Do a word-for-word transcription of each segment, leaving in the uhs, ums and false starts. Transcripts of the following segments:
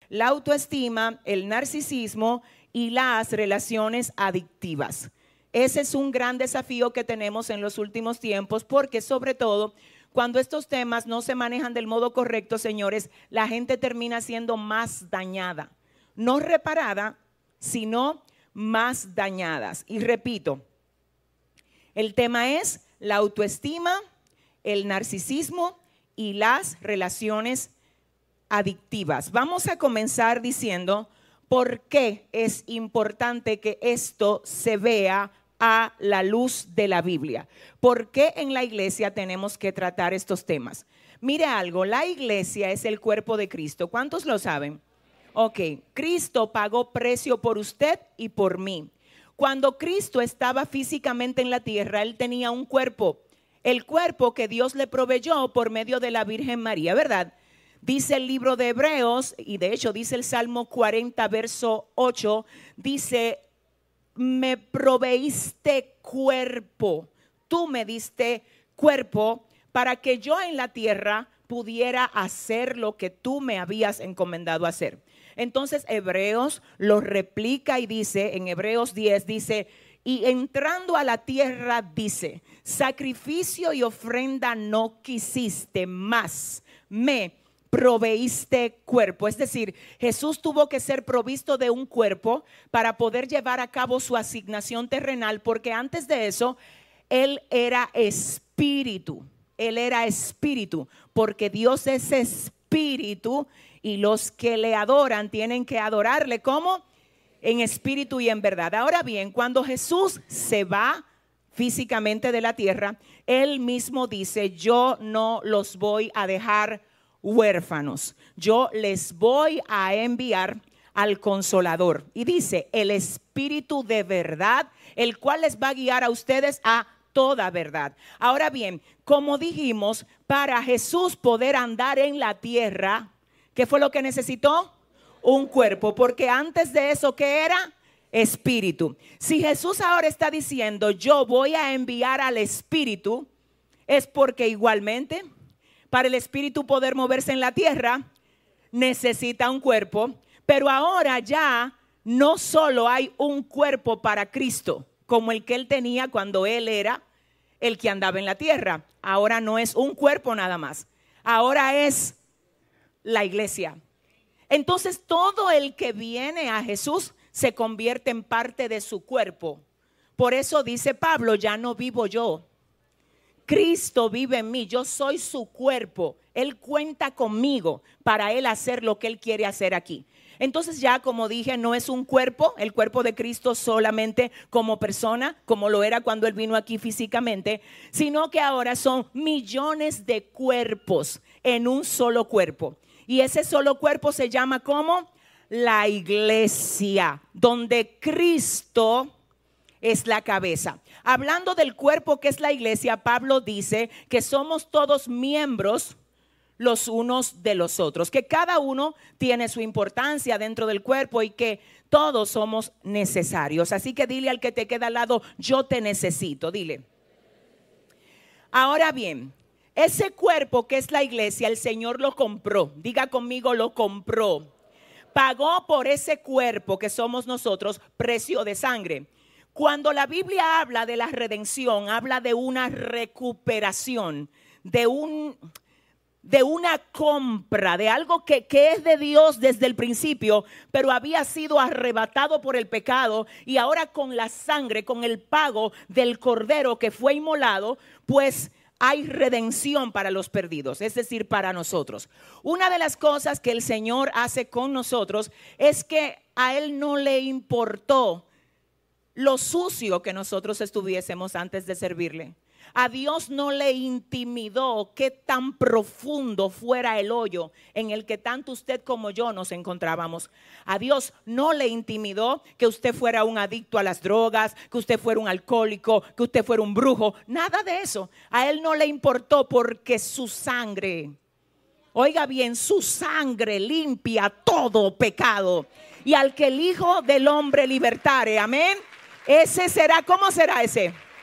la autoestima, el narcisismo y las relaciones adictivas. Ese es un gran desafío que tenemos en los últimos tiempos, porque sobre todo cuando estos temas no se manejan del modo correcto, señores, la gente termina siendo más dañada, no reparada, sino más dañadas. Y repito, el tema es la autoestima, el narcisismo y las relaciones adictivas. Vamos a comenzar diciendo por qué es importante que esto se vea a la luz de la Biblia. ¿Por qué en la iglesia tenemos que tratar estos temas? Mire algo, la iglesia es el cuerpo de Cristo. ¿Cuántos lo saben? Ok, Cristo pagó precio por usted y por mí. Cuando Cristo estaba físicamente en la tierra, Él tenía un cuerpo, el cuerpo que Dios le proveyó por medio de la Virgen María, ¿verdad? Dice el libro de Hebreos, y de hecho dice el Salmo cuarenta, verso ocho, dice: me proveíste cuerpo, tú me diste cuerpo para que yo en la tierra pudiera hacer lo que tú me habías encomendado hacer. Entonces Hebreos lo replica y dice, en Hebreos diez dice: y entrando a la tierra dice, sacrificio y ofrenda no quisiste, más me proveíste cuerpo. Es decir, Jesús tuvo que ser provisto de un cuerpo para poder llevar a cabo su asignación terrenal, porque antes de eso Él era espíritu. Él era espíritu, porque Dios es espíritu y los que le adoran tienen que adorarle como en espíritu y en verdad. Ahora bien, cuando Jesús se va físicamente de la tierra, Él mismo dice: yo no los voy a dejar huérfanos, yo les voy a enviar al Consolador. Y dice: el Espíritu de verdad, el cual les va a guiar a ustedes a toda verdad. Ahora bien, como dijimos, para Jesús poder andar en la tierra, ¿qué fue lo que necesitó? Un cuerpo, porque antes de eso, ¿qué era? Espíritu. Si Jesús ahora está diciendo: yo voy a enviar al Espíritu, es porque igualmente para el Espíritu poder moverse en la tierra necesita un cuerpo. Pero ahora ya no solo hay un cuerpo para Cristo como el que Él tenía cuando Él era el que andaba en la tierra. Ahora no es un cuerpo nada más, ahora es la iglesia. Entonces todo el que viene a Jesús se convierte en parte de su cuerpo. Por eso dice Pablo: ya no vivo yo, Cristo vive en mí, yo soy su cuerpo. Él cuenta conmigo para Él hacer lo que Él quiere hacer aquí. Entonces ya, como dije, no es un cuerpo, el cuerpo de Cristo solamente como persona, como lo era cuando Él vino aquí físicamente, sino que ahora son millones de cuerpos en un solo cuerpo. Y ese solo cuerpo se llama como la iglesia, donde Cristo es la cabeza. Hablando del cuerpo que es la iglesia, Pablo dice que somos todos miembros los unos de los otros, que cada uno tiene su importancia dentro del cuerpo y que todos somos necesarios. Así que dile al que te queda al lado: yo te necesito, dile. Ahora bien, ese cuerpo que es la iglesia, el Señor lo compró. Diga conmigo: lo compró. Pagó por ese cuerpo que somos nosotros precio de sangre. Cuando la Biblia habla de la redención, habla de una recuperación, de un... de una compra, de algo que, que es de Dios desde el principio, pero había sido arrebatado por el pecado, y ahora con la sangre, con el pago del cordero que fue inmolado, pues hay redención para los perdidos, es decir, para nosotros. Una de las cosas que el Señor hace con nosotros es que a Él no le importó lo sucio que nosotros estuviésemos antes de servirle. A Dios no le intimidó qué tan profundo fuera el hoyo en el que tanto usted como yo nos encontrábamos. A Dios no le intimidó que usted fuera un adicto a las drogas, que usted fuera un alcohólico, que usted fuera un brujo. Nada de eso. A Él no le importó, porque su sangre, oiga bien, su sangre limpia todo pecado. Y al que el Hijo del Hombre libertare, amén, ese será, ¿cómo será ese?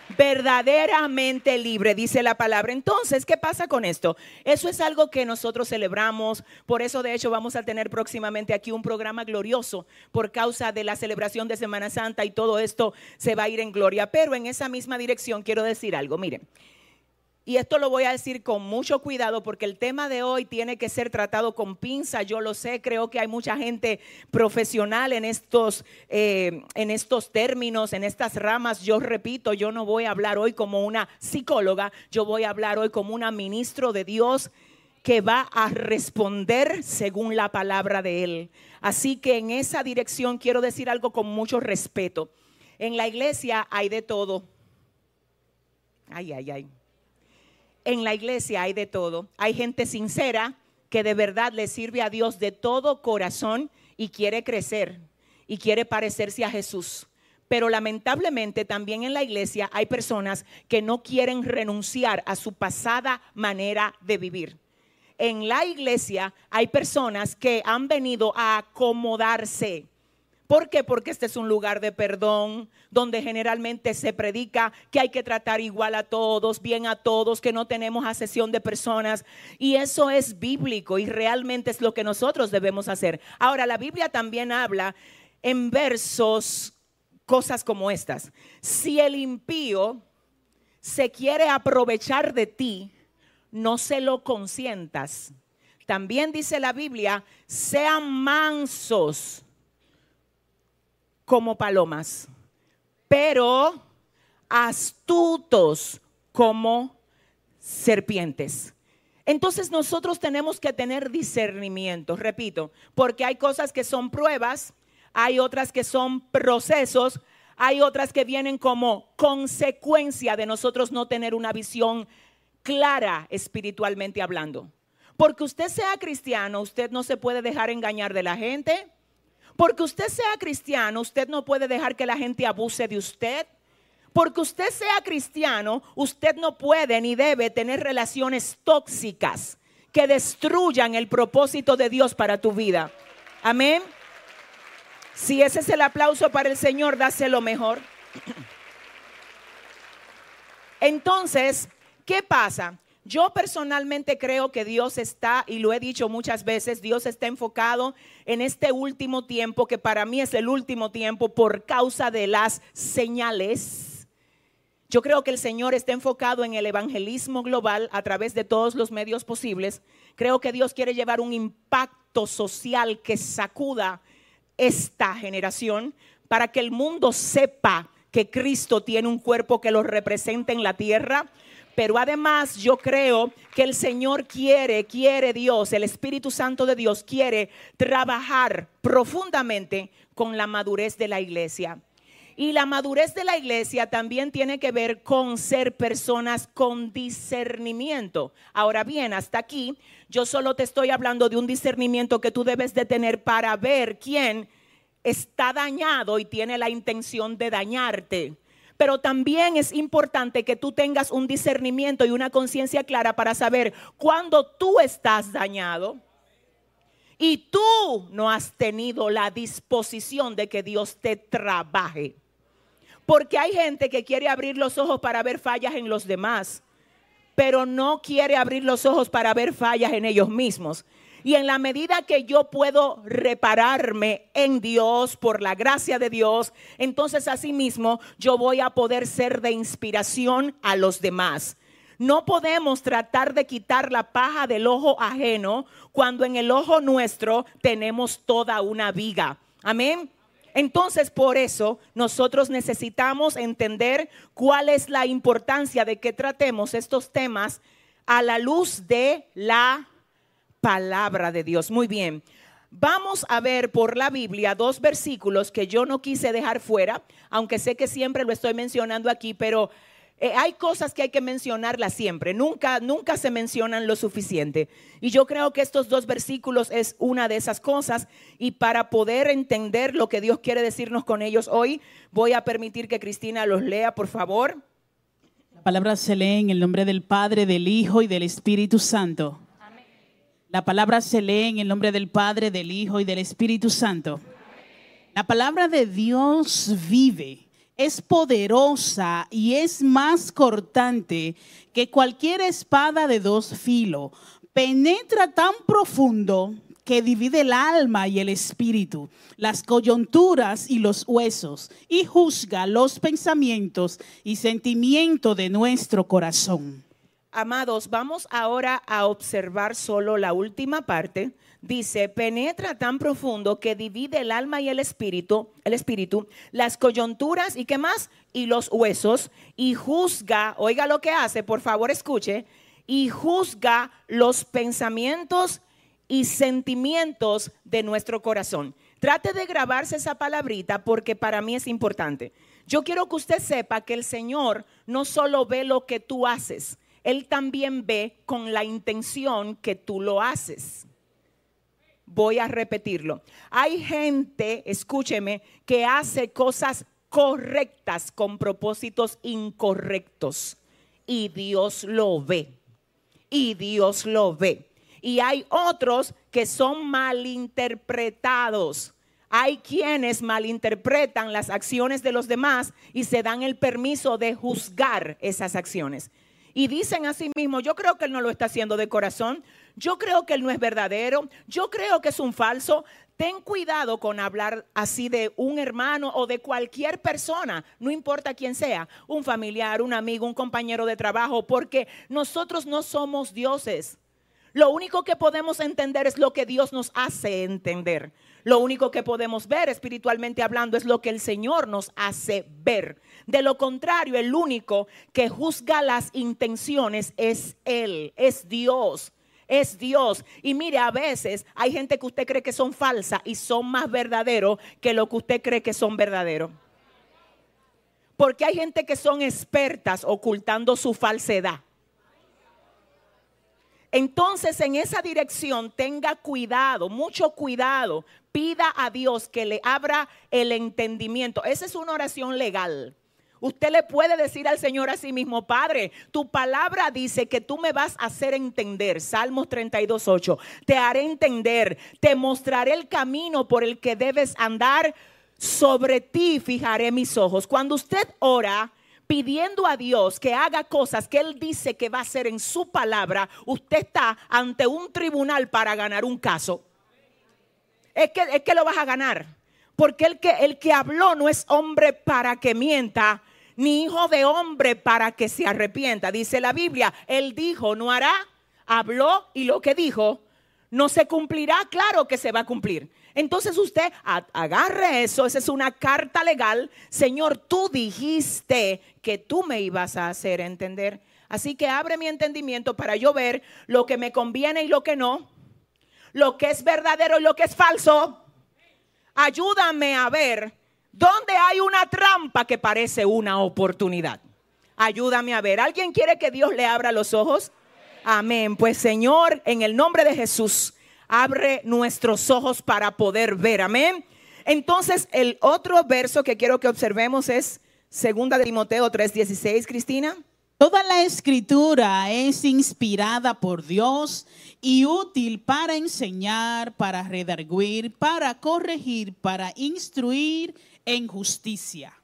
verdaderamente libre, dice la palabra. Entonces, ¿qué pasa con esto? Eso es algo que nosotros celebramos. Por eso, de hecho, vamos a tener próximamente aquí un programa glorioso por causa de la celebración de Semana Santa, y todo esto se va a ir en gloria. Pero en esa misma dirección quiero decir algo. Miren, y esto lo voy a decir con mucho cuidado porque el tema de hoy tiene que ser tratado con pinza. Yo lo sé, creo que hay mucha gente profesional en estos, eh, en estos términos, en estas ramas. Yo repito, yo no voy a hablar hoy como una psicóloga, yo voy a hablar hoy como una ministro de Dios que va a responder según la palabra de Él. Así que en esa dirección quiero decir algo con mucho respeto. En la iglesia hay de todo. Ay, ay, ay. En la iglesia hay de todo. Hay gente sincera que de verdad le sirve a Dios de todo corazón y quiere crecer y quiere parecerse a Jesús. Pero lamentablemente también en la iglesia hay personas que no quieren renunciar a su pasada manera de vivir. En la iglesia hay personas que han venido a acomodarse. ¿Por qué? Porque este es un lugar de perdón, donde generalmente se predica que hay que tratar igual a todos, bien a todos, que no tenemos asesión de personas. Y eso es bíblico y realmente es lo que nosotros debemos hacer. Ahora, la Biblia también habla en versos cosas como estas. Si el impío se quiere aprovechar de ti, no se lo consientas. También dice la Biblia, sean mansos como palomas, pero astutos como serpientes. Entonces nosotros tenemos que tener discernimiento, repito, porque hay cosas que son pruebas, hay otras que son procesos, hay otras que vienen como consecuencia de nosotros no tener una visión clara espiritualmente hablando. Porque usted sea cristiano, usted no se puede dejar engañar de la gente. Porque usted sea cristiano, usted no puede dejar que la gente abuse de usted. Porque usted sea cristiano, usted no puede ni debe tener relaciones tóxicas que destruyan el propósito de Dios para tu vida. Amén. Si ese es el aplauso para el Señor, dáselo mejor. Entonces, ¿qué pasa? Yo personalmente creo que Dios está, y lo he dicho muchas veces, Dios está enfocado en este último tiempo, que para mí es el último tiempo por causa de las señales. Yo creo que el Señor está enfocado en el evangelismo global a través de todos los medios posibles. Creo que Dios quiere llevar un impacto social que sacuda esta generación para que el mundo sepa que Cristo tiene un cuerpo que lo representa en la tierra. Pero además yo creo que el Señor quiere, quiere Dios, el Espíritu Santo de Dios quiere trabajar profundamente con la madurez de la iglesia. Y la madurez de la iglesia también tiene que ver con ser personas con discernimiento. Ahora bien, hasta aquí yo solo te estoy hablando de un discernimiento que tú debes de tener para ver quién está dañado y tiene la intención de dañarte. Pero también es importante que tú tengas un discernimiento y una conciencia clara para saber cuándo tú estás dañado y tú no has tenido la disposición de que Dios te trabaje. Porque hay gente que quiere abrir los ojos para ver fallas en los demás, pero no quiere abrir los ojos para ver fallas en ellos mismos. Y en la medida que yo puedo repararme en Dios por la gracia de Dios, entonces asimismo yo voy a poder ser de inspiración a los demás. No podemos tratar de quitar la paja del ojo ajeno cuando en el ojo nuestro tenemos toda una viga. Amén. Entonces, por eso nosotros necesitamos entender cuál es la importancia de que tratemos estos temas a la luz de la palabra de Dios. Muy bien, vamos a ver por la Biblia dos versículos que yo no quise dejar fuera, aunque sé que siempre lo estoy mencionando aquí, pero eh, hay cosas que hay que mencionarlas siempre, nunca, nunca se mencionan lo suficiente. Y yo creo que estos dos versículos es una de esas cosas, y para poder entender lo que Dios quiere decirnos con ellos hoy, voy a permitir que Cristina los lea, por favor. La palabra se lee en el nombre del Padre, del Hijo y del Espíritu Santo. La palabra se lee en el nombre del Padre, del Hijo y del Espíritu Santo. La palabra de Dios vive es poderosa y es más cortante que cualquier espada de dos filos. Penetra tan profundo que divide el alma y el espíritu, las coyunturas y los huesos, y juzga los pensamientos y sentimientos de nuestro corazón. Amados, vamos ahora a observar solo la última parte. Dice, penetra tan profundo que divide el alma y el espíritu, el espíritu, las coyunturas y qué más, y los huesos, y juzga, oiga lo que hace, por favor escuche, y juzga los pensamientos y sentimientos de nuestro corazón. Trate de grabarse esa palabrita porque para mí es importante. Yo quiero que usted sepa que el Señor no solo ve lo que tú haces, Él también ve con la intención que tú lo haces. Voy a repetirlo. Hay gente, escúcheme, que hace cosas correctas con propósitos incorrectos. Y Dios lo ve. Y Dios lo ve. Y hay otros que son malinterpretados. Hay quienes malinterpretan las acciones de los demás y se dan el permiso de juzgar esas acciones. Y dicen a sí mismos, yo creo que él no lo está haciendo de corazón, yo creo que él no es verdadero, yo creo que es un falso. Ten cuidado con hablar así de un hermano o de cualquier persona, no importa quién sea, un familiar, un amigo, un compañero de trabajo, porque nosotros no somos dioses. Lo único que podemos entender es lo que Dios nos hace entender. Lo único que podemos ver espiritualmente hablando es lo que el Señor nos hace ver. De lo contrario, el único que juzga las intenciones es Él, es Dios, es Dios. Y mire, a veces hay gente que usted cree que son falsas y son más verdaderos que lo que usted cree que son verdaderos. Porque hay gente que son expertas ocultando su falsedad. Entonces, en esa dirección, tenga cuidado, mucho cuidado. Pida a Dios que le abra el entendimiento. Esa es una oración legal. Usted le puede decir al Señor a sí mismo, Padre, tu palabra dice que tú me vas a hacer entender. Salmos treinta y dos, ocho. Te haré entender, te mostraré el camino por el que debes andar. Sobre ti fijaré mis ojos. Cuando usted ora pidiendo a Dios que haga cosas que Él dice que va a hacer en su palabra, usted está ante un tribunal para ganar un caso. Es que, es que lo vas a ganar. Porque el que, el que habló no es hombre para que mienta, ni hijo de hombre para que se arrepienta. Dice la Biblia, Él dijo, no hará, habló y lo que dijo no se cumplirá. Claro que se va a cumplir. Entonces usted agarre eso, esa es una carta legal. Señor, tú dijiste que tú me ibas a hacer entender. Así que abre mi entendimiento para yo ver lo que me conviene y lo que no, lo que es verdadero y lo que es falso. Ayúdame a ver dónde hay una trampa que parece una oportunidad. Ayúdame a ver. ¿Alguien quiere que Dios le abra los ojos? Amén. Pues Señor, en el nombre de Jesús, abre nuestros ojos para poder ver. Amén. Entonces, el otro verso que quiero que observemos es segunda de Timoteo tres dieciséis, Cristina. Toda la escritura es inspirada por Dios y útil para enseñar, para redarguir, para corregir, para instruir en justicia.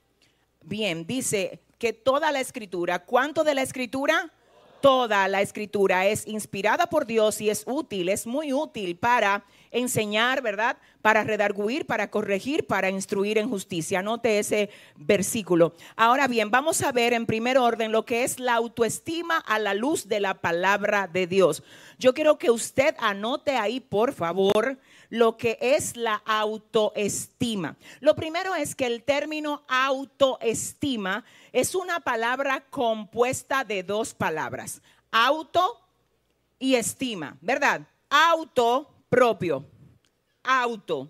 Bien, dice que toda la escritura, ¿cuánto de la escritura? Toda la escritura es inspirada por Dios y es útil, es muy útil para enseñar, ¿verdad? Para redarguir, para corregir, para instruir en justicia. Anote ese versículo. Ahora bien, vamos a ver en primer orden lo que es la autoestima a la luz de la palabra de Dios. Yo quiero que usted anote ahí, por favor, lo que es la autoestima. Lo primero es que el término autoestima es una palabra compuesta de dos palabras, auto y estima, ¿verdad? Auto, propio, auto,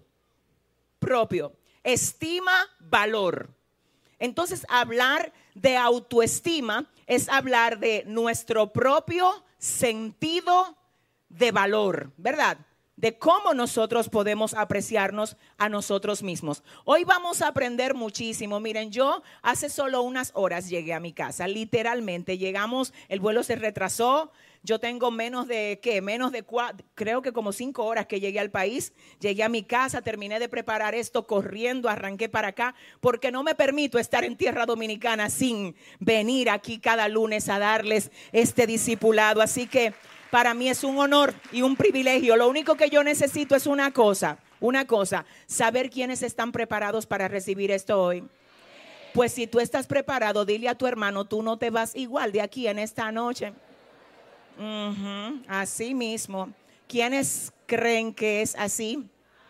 propio, estima, valor. Entonces, hablar de autoestima es hablar de nuestro propio sentido de valor, ¿verdad? De cómo nosotros podemos apreciarnos a nosotros mismos. Hoy vamos a aprender muchísimo. Miren, yo hace solo unas horas llegué a mi casa, literalmente llegamos, el vuelo se retrasó, Yo tengo menos de, ¿qué? Menos de cuatro, creo que como cinco horas que llegué al país. Llegué a mi casa, terminé de preparar esto corriendo, arranqué para acá, porque no me permito estar en tierra dominicana sin venir aquí cada lunes a darles este discipulado. Así que para mí es un honor y un privilegio. Lo único que yo necesito es una cosa, una cosa, saber quiénes están preparados para recibir esto hoy. Pues si tú estás preparado, dile a tu hermano, tú no te vas igual de aquí en esta noche. Uh-huh, así mismo. ¿Quiénes creen que es así?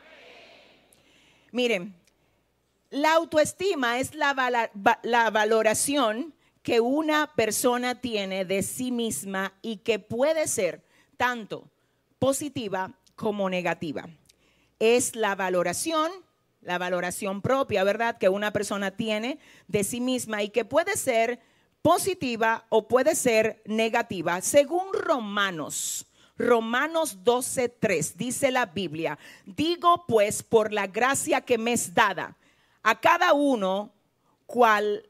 Miren, la autoestima es la, val- la valoración que una persona tiene de sí misma y que puede ser tanto positiva como negativa. Es la valoración, la valoración propia, ¿verdad?, que una persona tiene de sí misma y que puede ser positiva o puede ser negativa. Según Romanos, Romanos doce tres, dice la Biblia: digo pues por la gracia que me es dada a cada uno cual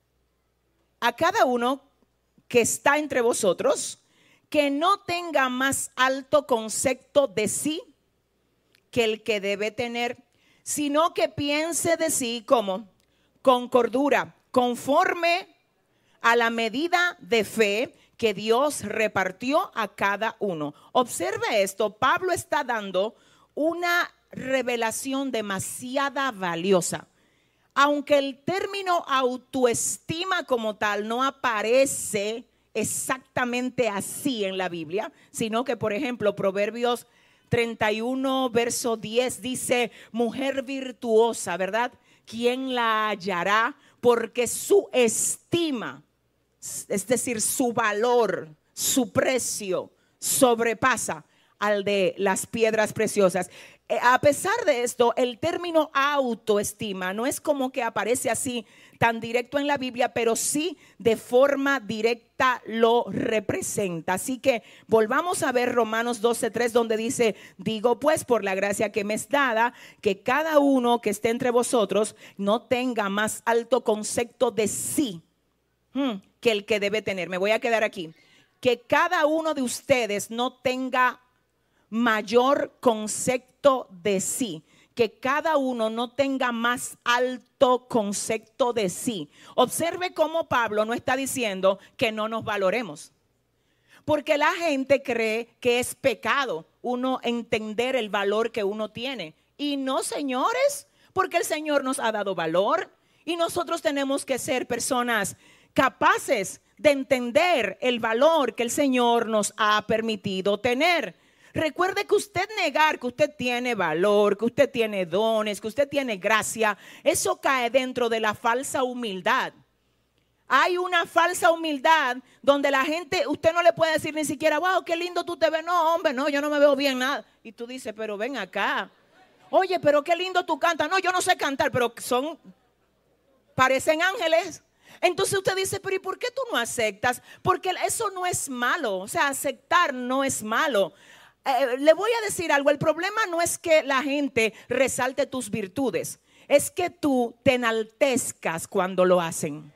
a cada uno que está entre vosotros, que no tenga más alto concepto de sí que el que debe tener, sino que piense de sí como con cordura, conforme a la medida de fe que Dios repartió a cada uno. Observe esto, Pablo está dando una revelación demasiado valiosa. Aunque el término autoestima como tal no aparece exactamente así en la Biblia, sino que, por ejemplo, Proverbios treinta y uno, verso diez dice: mujer virtuosa, ¿verdad? ¿Quién la hallará? Porque su estima, es decir, su valor, su precio, sobrepasa al de las piedras preciosas. Eh, a pesar de esto, el término autoestima no es como que aparece así tan directo en la Biblia, pero sí de forma directa lo representa. Así que volvamos a ver Romanos doce tres, donde dice: digo pues por la gracia que me es dada, que cada uno que esté entre vosotros no tenga más alto concepto de sí hmm, que el que debe tener. Me voy a quedar aquí. Que cada uno de ustedes no tenga mayor concepto de sí, que cada uno no tenga más alto concepto de sí. Observe cómo Pablo no está diciendo que no nos valoremos, porque la gente cree que es pecado uno entender el valor que uno tiene, y no, señores, porque el Señor nos ha dado valor y nosotros tenemos que ser personas capaces de entender el valor que el Señor nos ha permitido tener. Recuerde que usted negar que usted tiene valor, que usted tiene dones, que usted tiene gracia, eso cae dentro de la falsa humildad. Hay una falsa humildad donde la gente, usted no le puede decir ni siquiera: wow, qué lindo tú te ves. No, hombre, no, yo no me veo bien nada. Y tú dices: pero ven acá. Oye, pero qué lindo tú cantas. No, yo no sé cantar, pero son, parecen ángeles. Entonces usted dice: pero ¿y por qué tú no aceptas? Porque eso no es malo. O sea, aceptar no es malo. Eh, le voy a decir algo, el problema no es que la gente resalte tus virtudes, es que tú te enaltezcas cuando lo hacen.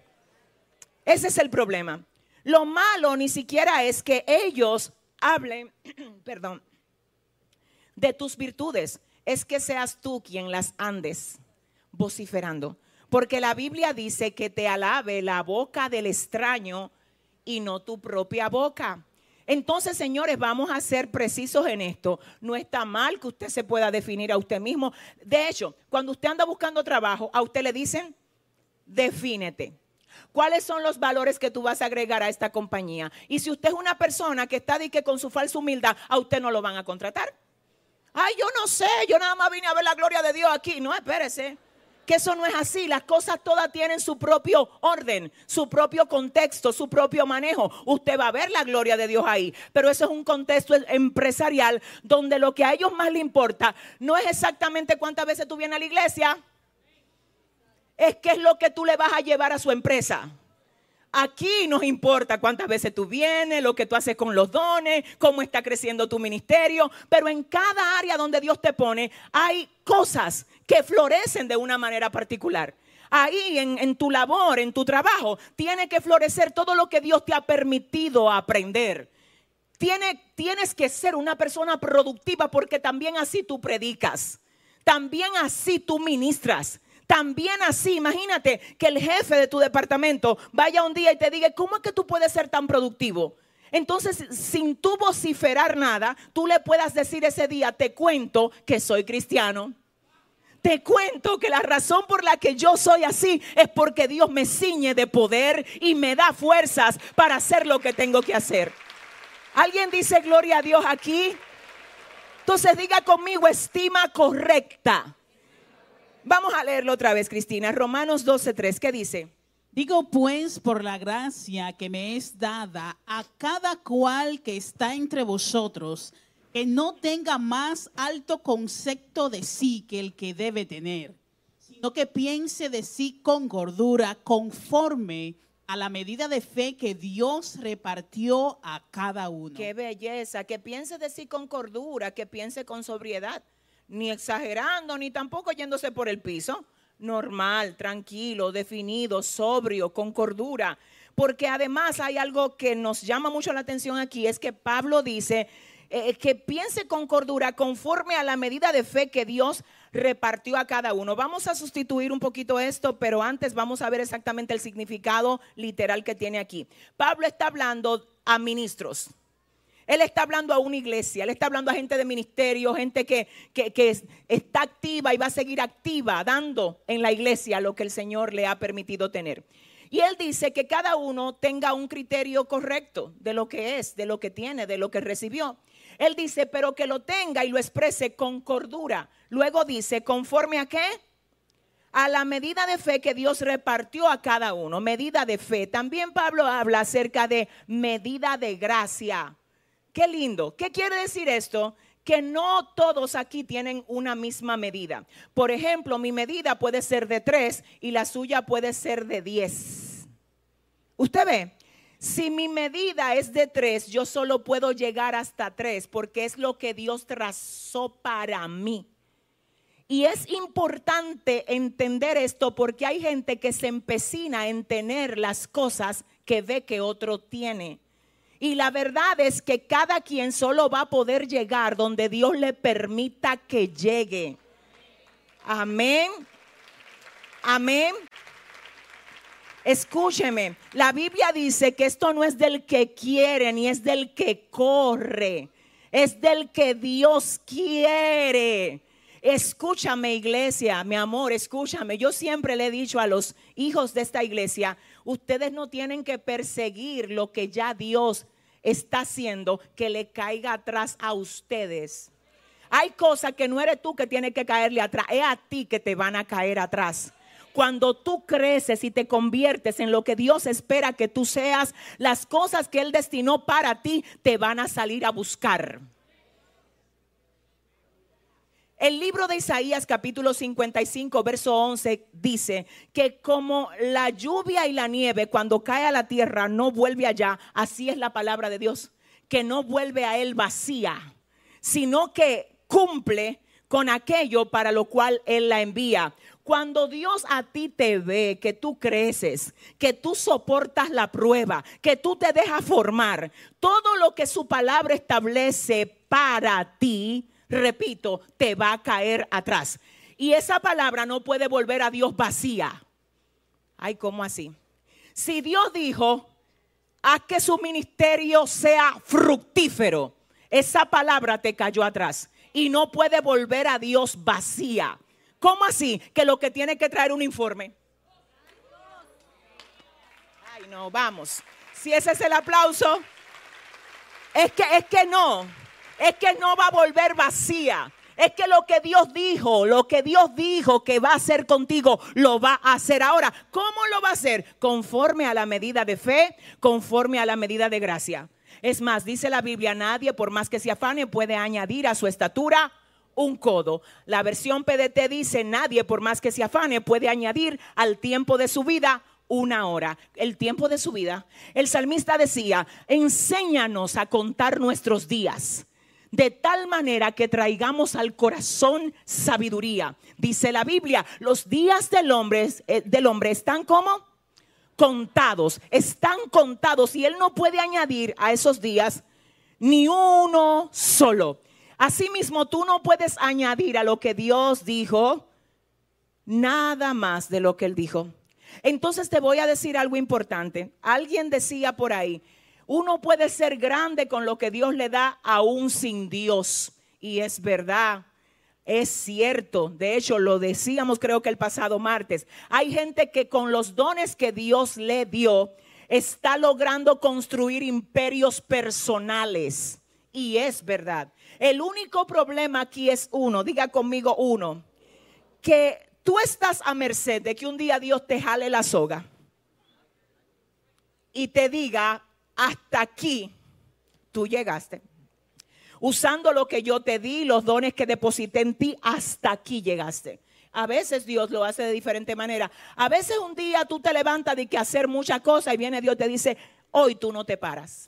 Ese es el problema. Lo malo ni siquiera es que ellos hablen, perdón, de tus virtudes, es que seas tú quien las andes vociferando. Porque la Biblia dice que te alabe la boca del extraño y no tu propia boca. Entonces, señores, vamos a ser precisos en esto. No está mal que usted se pueda definir a usted mismo. De hecho, cuando usted anda buscando trabajo, a usted le dicen: defínete. ¿Cuáles son los valores que tú vas a agregar a esta compañía? Y si usted es una persona que está de que con su falsa humildad, a usted no lo van a contratar. Ay, yo no sé, yo nada más vine a ver la gloria de Dios aquí. No, espérese, que eso no es así. Las cosas todas tienen su propio orden, su propio contexto, su propio manejo. Usted va a ver la gloria de Dios ahí, pero eso es un contexto empresarial donde lo que a ellos más les importa no es exactamente cuántas veces tú vienes a la iglesia, es qué es lo que tú le vas a llevar a su empresa. Aquí nos importa cuántas veces tú vienes, lo que tú haces con los dones, cómo está creciendo tu ministerio, pero en cada área donde Dios te pone hay cosas que florecen de una manera particular. Ahí en, en tu labor, en tu trabajo, tiene que florecer todo lo que Dios te ha permitido aprender. Tiene, tienes que ser una persona productiva porque también así tú predicas. También así tú ministras. También así, imagínate que el jefe de tu departamento vaya un día y te diga, ¿cómo es que tú puedes ser tan productivo? Entonces, sin tú vociferar nada, tú le puedas decir ese día, te cuento que soy cristiano. Te cuento que la razón por la que yo soy así es porque Dios me ciñe de poder y me da fuerzas para hacer lo que tengo que hacer. ¿Alguien dice gloria a Dios aquí? Entonces diga conmigo, estima correcta. Vamos a leerlo otra vez, Cristina. Romanos doce tres, ¿qué dice? Digo pues, por la gracia que me es dada a cada cual que está entre vosotros, que no tenga más alto concepto de sí que el que debe tener, sino que piense de sí con gordura, conforme a la medida de fe que Dios repartió a cada uno. Qué belleza, que piense de sí con cordura, que piense con sobriedad, ni exagerando, ni tampoco yéndose por el piso. Normal, tranquilo, definido, sobrio, con cordura. Porque además hay algo que nos llama mucho la atención aquí, es que Pablo dice eh, que piense con cordura conforme a la medida de fe que Dios repartió a cada uno. Vamos a sustituir un poquito esto, pero antes vamos a ver exactamente el significado literal que tiene aquí. Pablo está hablando a ministros. Él está hablando a una iglesia, él está hablando a gente de ministerio, gente que, que, que está activa y va a seguir activa dando en la iglesia lo que el Señor le ha permitido tener. Y él dice que cada uno tenga un criterio correcto de lo que es, de lo que tiene, de lo que recibió. Él dice, pero que lo tenga y lo exprese con cordura. Luego dice, ¿conforme a qué? A la medida de fe que Dios repartió a cada uno. Medida de fe. También Pablo habla acerca de medida de gracia. Qué lindo. ¿Qué quiere decir esto? Que no todos aquí tienen una misma medida. Por ejemplo, mi medida puede ser de tres y la suya puede ser de diez. Usted ve, si mi medida es de tres, yo solo puedo llegar hasta tres porque es lo que Dios trazó para mí. Y es importante entender esto porque hay gente que se empecina en tener las cosas que ve que otro tiene. Y la verdad es que cada quien solo va a poder llegar donde Dios le permita que llegue. Amén. Amén. Escúcheme, la Biblia dice que esto no es del que quiere ni es del que corre, es del que Dios quiere. Escúchame, iglesia, mi amor, escúchame. Yo siempre le he dicho a los hijos de esta iglesia, ustedes no tienen que perseguir lo que ya Dios está haciendo que le caiga atrás a ustedes. Hay cosas que no eres tú que tienes que caerle atrás, es a ti que te van a caer atrás. Cuando tú creces y te conviertes en lo que Dios espera que tú seas, las cosas que Él destinó para ti te van a salir a buscar. El libro de Isaías capítulo cincuenta y cinco verso once dice que como la lluvia y la nieve cuando cae a la tierra no vuelve allá, así es la palabra de Dios, que no vuelve a Él vacía, sino que cumple con aquello para lo cual Él la envía. Cuando Dios a ti te ve, que tú creces, que tú soportas la prueba, que tú te dejas formar, todo lo que su palabra establece para ti, repito, te va a caer atrás. Y esa palabra no puede volver a Dios vacía. Ay, ¿cómo así? Si Dios dijo, haz que su ministerio sea fructífero, esa palabra te cayó atrás y no puede volver a Dios vacía. ¿Cómo así? Que lo que tiene que traer un informe. Ay, no, vamos. Si ese es el aplauso, es que, es que no. Es que no va a volver vacía. Es que lo que Dios dijo, lo que Dios dijo que va a hacer contigo, lo va a hacer ahora. ¿Cómo lo va a hacer? Conforme a la medida de fe, conforme a la medida de gracia. Es más, dice la Biblia, nadie por más que se afane puede añadir a su estatura un codo. La versión P D T dice, nadie por más que se afane puede añadir al tiempo de su vida una hora. El tiempo de su vida. El salmista decía, enséñanos a contar nuestros días, de tal manera que traigamos al corazón sabiduría. Dice la Biblia, los días del hombre, eh, del hombre están como contados, están contados y él no puede añadir a esos días ni uno solo. Asimismo, tú no puedes añadir a lo que Dios dijo nada más de lo que Él dijo. Entonces te voy a decir algo importante. Alguien decía por ahí, uno puede ser grande con lo que Dios le da aún sin Dios. Y es verdad, es cierto. De hecho, lo decíamos creo que el pasado martes. Hay gente que con los dones que Dios le dio está logrando construir imperios personales. Y es verdad. El único problema aquí es uno, diga conmigo uno, que tú estás a merced de que un día Dios te jale la soga y te diga, hasta aquí tú llegaste. Usando lo que yo te di, los dones que deposité en ti, hasta aquí llegaste. A veces Dios lo hace de diferente manera. A veces un día tú te levantas de que hacer muchas cosas y viene Dios y te dice, hoy tú no te paras.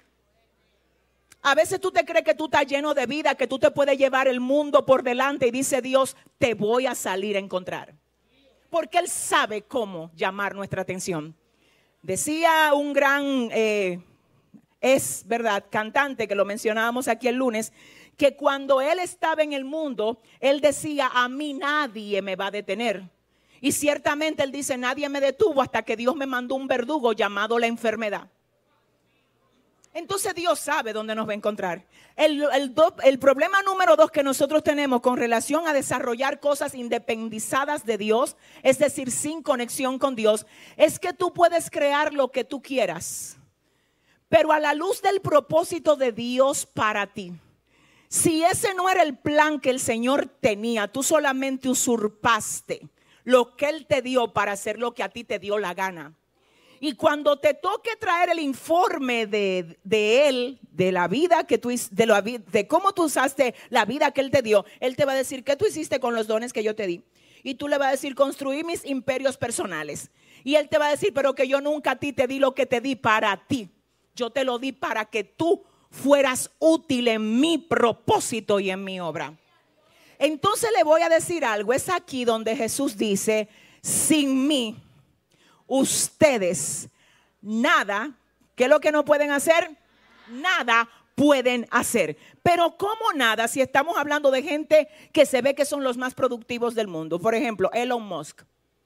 A veces tú te crees que tú estás lleno de vida, que tú te puedes llevar el mundo por delante y dice Dios, te voy a salir a encontrar. Porque Él sabe cómo llamar nuestra atención. Decía un gran, eh, es verdad, cantante que lo mencionábamos aquí el lunes, que cuando Él estaba en el mundo, Él decía, a mí nadie me va a detener. Y ciertamente Él dice, nadie me detuvo hasta que Dios me mandó un verdugo llamado la enfermedad. Entonces Dios sabe dónde nos va a encontrar. El, el, do, el problema número dos que nosotros tenemos con relación a desarrollar cosas independizadas de Dios, es decir, sin conexión con Dios, es que tú puedes crear lo que tú quieras, pero a la luz del propósito de Dios para ti. Si ese no era el plan que el Señor tenía, tú solamente usurpaste lo que Él te dio para hacer lo que a ti te dio la gana. Y cuando te toque traer el informe de, de Él, de la vida que tú, de, lo, de cómo tú usaste la vida que Él te dio, Él te va a decir, ¿qué tú hiciste con los dones que yo te di? Y tú le vas a decir, construí mis imperios personales. Y Él te va a decir, pero que yo nunca a ti te di lo que te di para ti. Yo te lo di para que tú fueras útil en mi propósito y en mi obra. Entonces le voy a decir algo, es aquí donde Jesús dice, sin mí, ustedes nada, ¿qué es lo que no pueden hacer? Nada pueden hacer. Pero ¿cómo nada si estamos hablando de gente que se ve que son los más productivos del mundo? Por ejemplo, Elon Musk.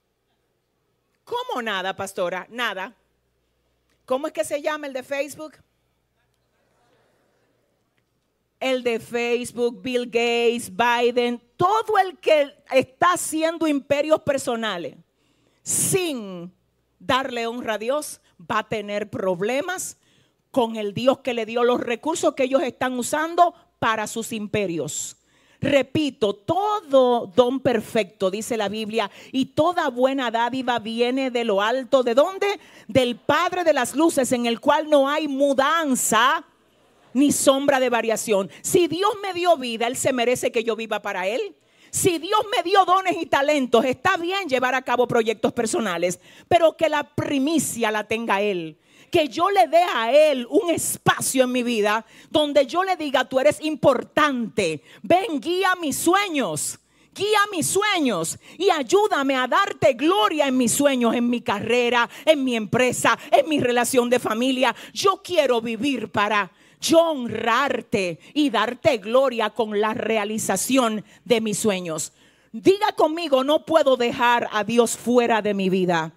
¿Cómo nada, pastora? Nada. ¿Cómo es que se llama el de Facebook? El de Facebook, Bill Gates, Biden, todo el que está haciendo imperios personales sin darle honra a Dios, va a tener problemas con el Dios que le dio los recursos que ellos están usando para sus imperios. Repito, todo don perfecto, dice la Biblia, y toda buena dádiva viene de lo alto. ¿De dónde? Del Padre de las luces, en el cual no hay mudanza ni sombra de variación. Si Dios me dio vida, Él se merece que yo viva para Él. Si Dios me dio dones y talentos, está bien llevar a cabo proyectos personales, pero que la primicia la tenga Él. Que yo le dé a Él un espacio en mi vida donde yo le diga, tú eres importante. Ven, guía mis sueños, guía mis sueños y ayúdame a darte gloria en mis sueños, en mi carrera, en mi empresa, en mi relación de familia. Yo quiero vivir para yo honrarte y darte gloria con la realización de mis sueños. Diga conmigo, no puedo dejar a Dios fuera de mi vida.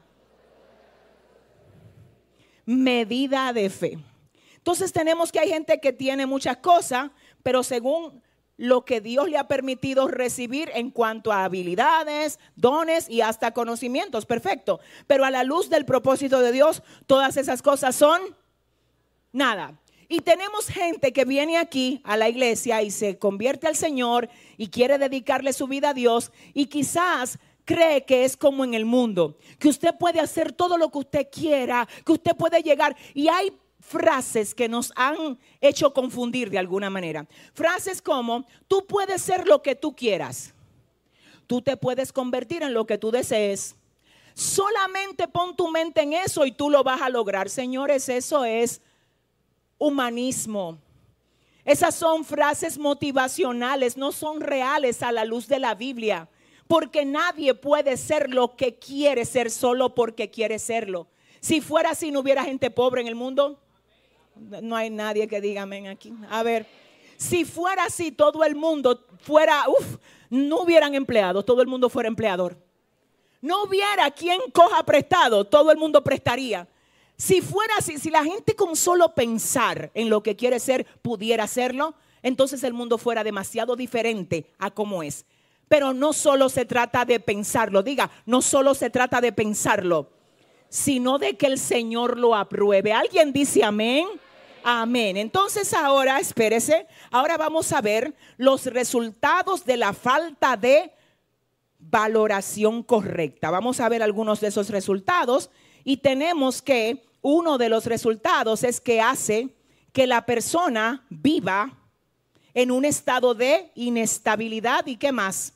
Medida de fe. Entonces tenemos que hay gente que tiene muchas cosas, pero según lo que Dios le ha permitido recibir en cuanto a habilidades, dones y hasta conocimientos, perfecto. Pero a la luz del propósito de Dios, todas esas cosas son nada. Y tenemos gente que viene aquí a la iglesia y se convierte al Señor y quiere dedicarle su vida a Dios y quizás cree que es como en el mundo, que usted puede hacer todo lo que usted quiera, que usted puede llegar. Y hay frases que nos han hecho confundir de alguna manera. Frases como, tú puedes ser lo que tú quieras. Tú te puedes convertir en lo que tú desees. Solamente pon tu mente en eso y tú lo vas a lograr. Señores, eso es humanismo. Esas son frases motivacionales, no son reales a la luz de la Biblia. Porque nadie puede ser lo que quiere ser solo porque quiere serlo. Si fuera así, no hubiera gente pobre en el mundo. No hay nadie que diga amén aquí. A ver, si fuera así, todo el mundo fuera, uff, no hubieran empleados, todo el mundo fuera empleador. No hubiera quien coja prestado, todo el mundo prestaría. Si fuera así, si la gente con solo pensar en lo que quiere ser pudiera hacerlo, entonces el mundo fuera demasiado diferente a como es. Pero no solo se trata de pensarlo, diga, no solo se trata de pensarlo, sino de que el Señor lo apruebe. ¿Alguien dice amén? Amén. Entonces ahora, espérese, ahora vamos a ver los resultados de la falta de valoración correcta. Vamos a ver algunos de esos resultados y tenemos que uno de los resultados es que hace que la persona viva en un estado de inestabilidad y ¿qué más?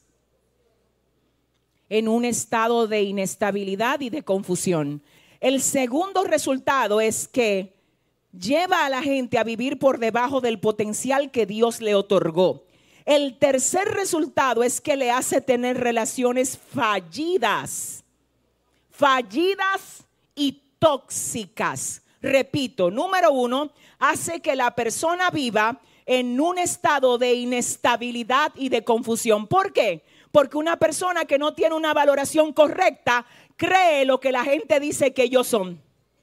En un estado de inestabilidad y de confusión. El segundo resultado es que lleva a la gente a vivir por debajo del potencial que Dios le otorgó. El tercer resultado es que le hace tener relaciones fallidas, fallidas y tóxicas. Repito, número uno, hace que la persona viva en un estado de inestabilidad y de confusión. ¿Por qué? Porque una persona que no tiene una valoración correcta cree lo que la gente dice que ellos son.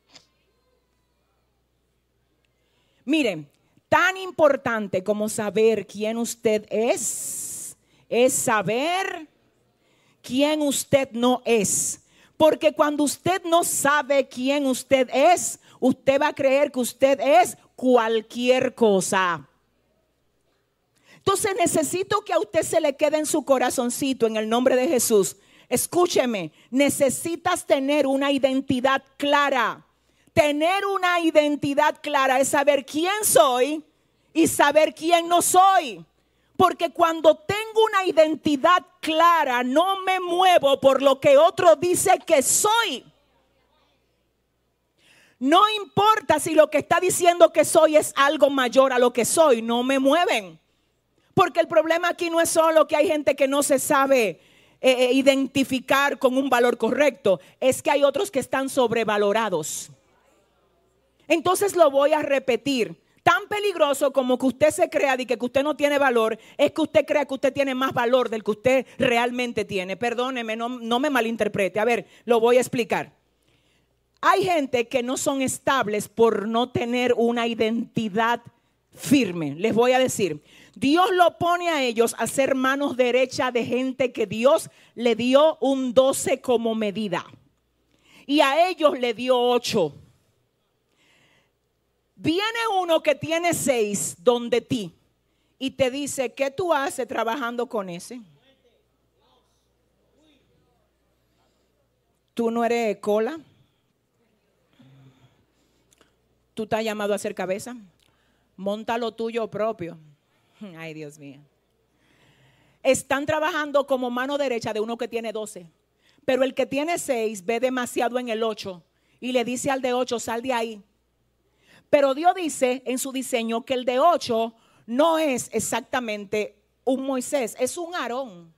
Miren, tan importante como saber quién usted es, es saber quién usted no es. Porque cuando usted no sabe quién usted es, usted va a creer que usted es cualquier cosa. Entonces necesito que a usted se le quede en su corazoncito en el nombre de Jesús. Escúcheme, necesitas tener una identidad clara. Tener una identidad clara es saber quién soy y saber quién no soy. Porque cuando tengo una identidad clara, no me muevo por lo que otro dice que soy. No importa si lo que está diciendo que soy es algo mayor a lo que soy, no me mueven. Porque el problema aquí no es solo que hay gente que no se sabe eh, identificar con un valor correcto, es que hay otros que están sobrevalorados. Entonces lo voy a repetir. Tan peligroso como que usted se crea de que usted no tiene valor, es que usted crea que usted tiene más valor del que usted realmente tiene. Perdóneme, no, no me malinterprete. A ver, lo voy a explicar. Hay gente que no son estables por no tener una identidad firme. Les voy a decir, Dios lo pone a ellos a ser manos derechas de gente que Dios le dio un doce como medida. Y a ellos le dio ocho. Viene uno que tiene seis donde ti y te dice, ¿qué tú haces trabajando con ese? ¿Tú no eres cola? ¿Tú estás llamado a ser cabeza? Monta lo tuyo propio. Ay, Dios mío. Están trabajando como mano derecha de uno que tiene doce. Pero el que tiene seis ve demasiado en el ocho y le dice al de ocho, sal de ahí. Pero Dios dice en su diseño que el de ocho no es exactamente un Moisés, es un Aarón.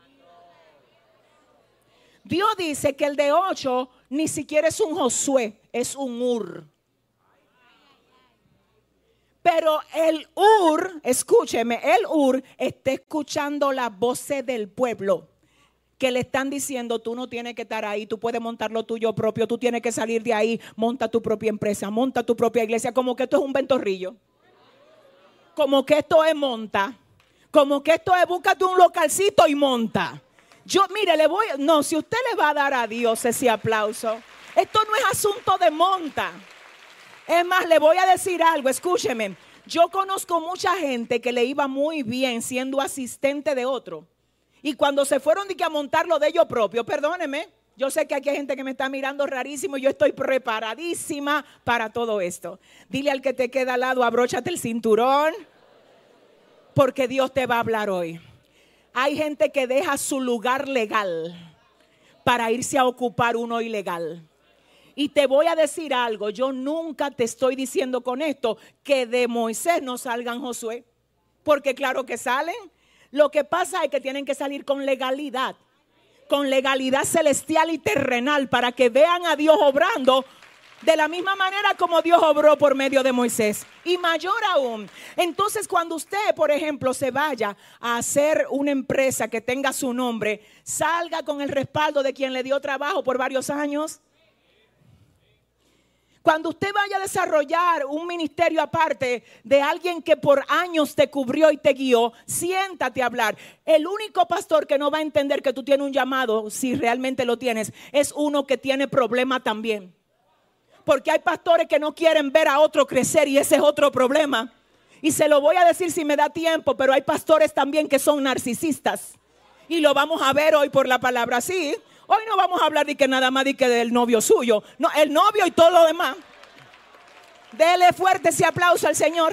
Dios dice que el de ocho ni siquiera es un Josué, es un Ur. Pero el Ur, escúcheme, el Ur está escuchando las voces del pueblo que le están diciendo, tú no tienes que estar ahí, tú puedes montar lo tuyo propio, tú tienes que salir de ahí, monta tu propia empresa, monta tu propia iglesia, como que esto es un ventorrillo, como que esto es monta, como que esto es búscate un localcito y monta. Yo, mire, le voy, no, si usted le va a dar a Dios ese aplauso, esto no es asunto de monta. Es más, le voy a decir algo, escúcheme, yo conozco mucha gente que le iba muy bien siendo asistente de otro. Y cuando se fueron de que a montar lo de ellos propios, perdóneme, yo sé que aquí hay gente que me está mirando rarísimo y yo estoy preparadísima para todo esto. Dile al que te queda al lado, abróchate el cinturón, porque Dios te va a hablar hoy. Hay gente que deja su lugar legal para irse a ocupar uno ilegal. Y te voy a decir algo, yo nunca te estoy diciendo con esto que de Moisés no salgan Josué, porque claro que salen. Lo que pasa es que tienen que salir con legalidad, con legalidad celestial y terrenal para que vean a Dios obrando De la misma manera como Dios obró por medio de Moisés. Y mayor aún. Entonces, cuando usted, por ejemplo, se vaya a hacer una empresa que tenga su nombre, salga con el respaldo de quien le dio trabajo por varios años. Cuando usted vaya a desarrollar un ministerio aparte de alguien que por años te cubrió y te guió, siéntate a hablar. El único pastor que no va a entender que tú tienes un llamado, si realmente lo tienes, es uno que tiene problema también. Porque hay pastores que no quieren ver a otro crecer y ese es otro problema. Y se lo voy a decir si me da tiempo, pero hay pastores también que son narcisistas. Y lo vamos a ver hoy por la palabra. Sí, hoy no vamos a hablar de que nada más de que del novio suyo. No, el novio y todo lo demás. Dele fuerte ese aplauso al Señor.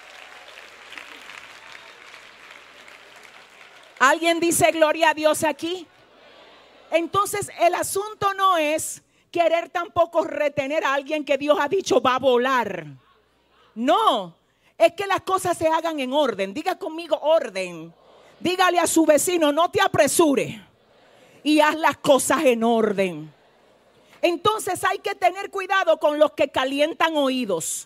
¿Alguien dice gloria a Dios aquí? Entonces el asunto no es querer tampoco retener a alguien que Dios ha dicho va a volar. No, es que las cosas se hagan en orden. Diga conmigo orden. Dígale a su vecino, no te apresures y haz las cosas en orden. Entonces hay que tener cuidado con los que calientan oídos.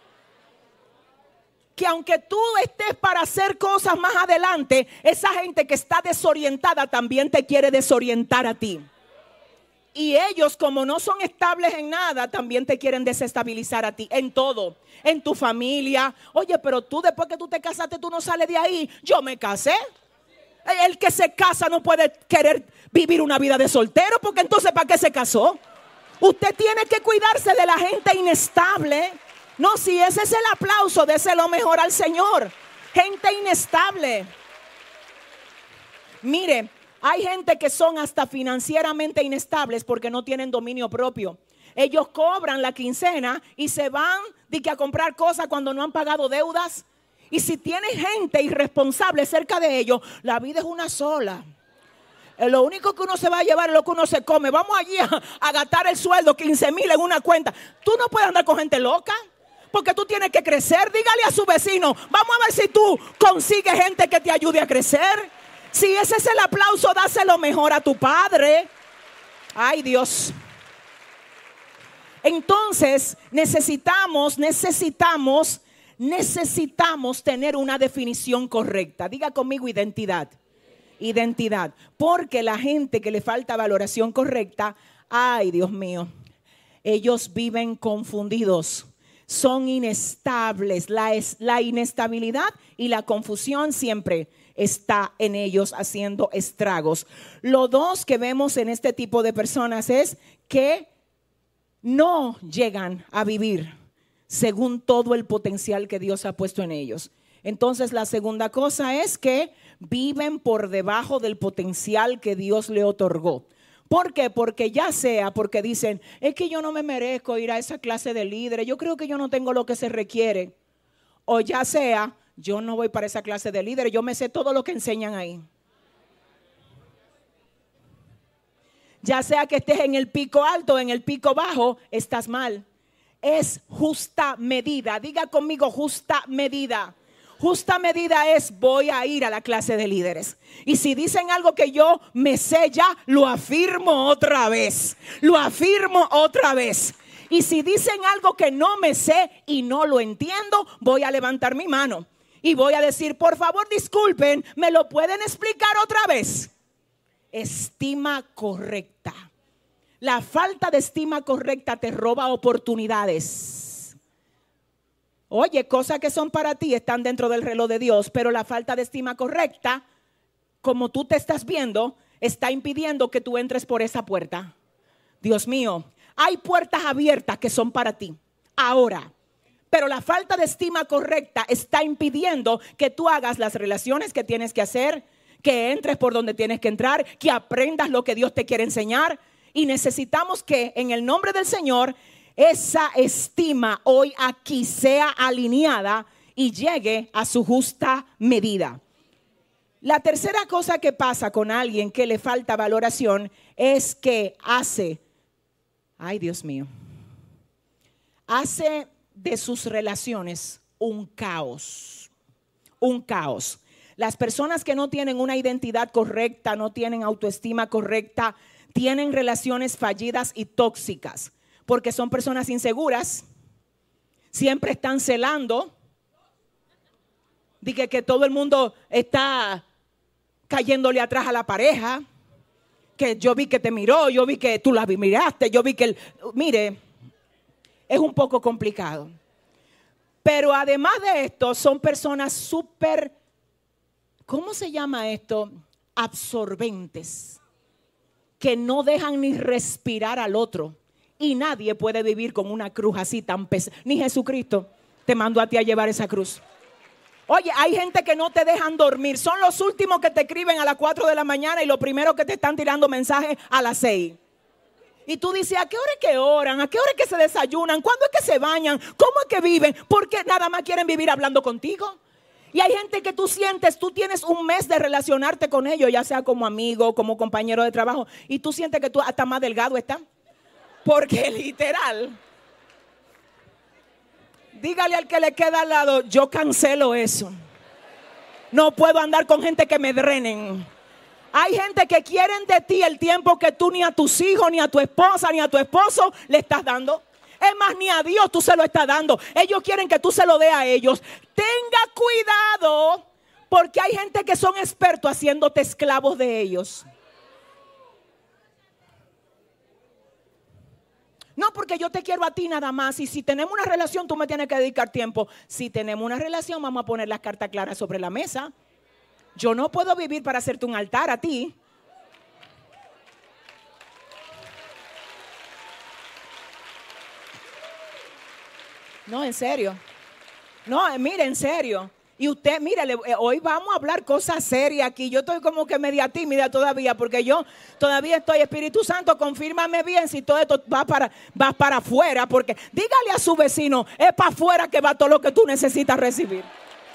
Que aunque tú estés para hacer cosas más adelante, esa gente que está desorientada también te quiere desorientar a ti. Y ellos, como no son estables en nada, también te quieren desestabilizar a ti en todo, en tu familia. Oye, pero tú después que tú te casaste, tú no sales de ahí. Yo me casé. El que se casa no puede querer vivir una vida de soltero, porque entonces ¿para qué se casó? Usted tiene que cuidarse de la gente inestable. No, si ese es el aplauso, déselo mejor al Señor. Gente inestable. Mire, hay gente que son hasta financieramente inestables porque no tienen dominio propio. Ellos cobran la quincena y se van de que a comprar cosas cuando no han pagado deudas. Y si tiene gente irresponsable cerca de ellos, la vida es una sola. Lo único que uno se va a llevar es lo que uno se come. Vamos allí a, a gastar el sueldo, quince mil en una cuenta. Tú no puedes andar con gente loca, porque tú tienes que crecer. Dígale a su vecino, vamos a ver si tú consigues gente que te ayude a crecer. Si ese es el aplauso, dáselo mejor a tu padre. Ay, Dios. Entonces, necesitamos, necesitamos, necesitamos tener una definición correcta. Diga conmigo identidad. Identidad. Porque la gente que le falta valoración correcta, ay, Dios mío, ellos viven confundidos. Son inestables. La, es, la inestabilidad y la confusión siempre está en ellos haciendo estragos. Lo dos que vemos en este tipo de personas es que no llegan a vivir según todo el potencial que Dios ha puesto en ellos. Entonces la segunda cosa es que viven por debajo del potencial que Dios le otorgó. ¿Por qué? Porque ya sea porque dicen, es que yo no me merezco ir a esa clase de líderes, yo creo que yo no tengo lo que se requiere. O ya sea, yo no voy para esa clase de líderes, yo me sé todo lo que enseñan ahí. Ya sea que estés en el pico alto o en el pico bajo, estás mal. Es justa medida. Diga conmigo, justa medida. Justa medida es voy a ir a la clase de líderes. Y si dicen algo que yo me sé ya, lo afirmo otra vez. Lo afirmo otra vez. Y si dicen algo que no me sé y no lo entiendo, voy a levantar mi mano. Y voy a decir, por favor, disculpen, ¿me lo pueden explicar otra vez? Estima correcta. La falta de estima correcta te roba oportunidades. Oye, cosas que son para ti están dentro del reloj de Dios, pero la falta de estima correcta, como tú te estás viendo, está impidiendo que tú entres por esa puerta. Dios mío, hay puertas abiertas que son para ti ahora. Pero la falta de estima correcta está impidiendo que tú hagas las relaciones que tienes que hacer, que entres por donde tienes que entrar, que aprendas lo que Dios te quiere enseñar. Y necesitamos que en el nombre del Señor esa estima hoy aquí sea alineada y llegue a su justa medida. La tercera cosa que pasa con alguien que le falta valoración es que hace, ay Dios mío, hace de sus relaciones un caos, un caos. Las personas que no tienen una identidad correcta, no tienen autoestima correcta, tienen relaciones fallidas y tóxicas. porque son personas inseguras, siempre están celando, dije que todo el mundo está cayéndole atrás a la pareja, que yo vi que te miró, yo vi que tú la miraste, yo vi que, el, mire, es un poco complicado. Pero además de esto, son personas súper, ¿cómo se llama esto? Absorbentes, que no dejan ni respirar al otro. Y nadie puede vivir con una cruz así tan pesada. Ni Jesucristo te mandó a ti a llevar esa cruz. Oye, hay gente que no te dejan dormir. Son los últimos que te escriben a las cuatro de la mañana y los primeros que te están tirando mensajes a las seis. Y tú dices, ¿a qué hora es que oran? ¿A qué hora es que se desayunan? ¿Cuándo es que se bañan? ¿Cómo es que viven? Porque nada más quieren vivir hablando contigo. Y hay gente que tú sientes, tú tienes un mes de relacionarte con ellos, ya sea como amigo, como compañero de trabajo, y tú sientes que tú hasta más delgado estás. Porque literal, dígale al que le queda al lado, yo cancelo eso. No puedo andar con gente que me drenen. Hay gente que quieren de ti el tiempo que tú ni a tus hijos, ni a tu esposa, ni a tu esposo le estás dando. Es más, ni a Dios tú se lo estás dando. Ellos quieren que tú se lo dé a ellos. Tenga cuidado, porque hay gente que son expertos haciéndote esclavos de ellos. No, porque yo te quiero a ti nada más. Y si tenemos una relación, tú me tienes que dedicar tiempo. Si tenemos una relación, vamos a poner las cartas claras sobre la mesa. Yo no puedo vivir para hacerte un altar a ti. No, en serio. No, mire, en serio. Y usted, mire, le, hoy vamos a hablar cosas serias aquí. Yo estoy como que media tímida todavía, porque yo todavía estoy, Espíritu Santo, confírmame bien si todo esto va para, va para afuera. Porque dígale a su vecino, es para afuera que va todo lo que tú necesitas recibir.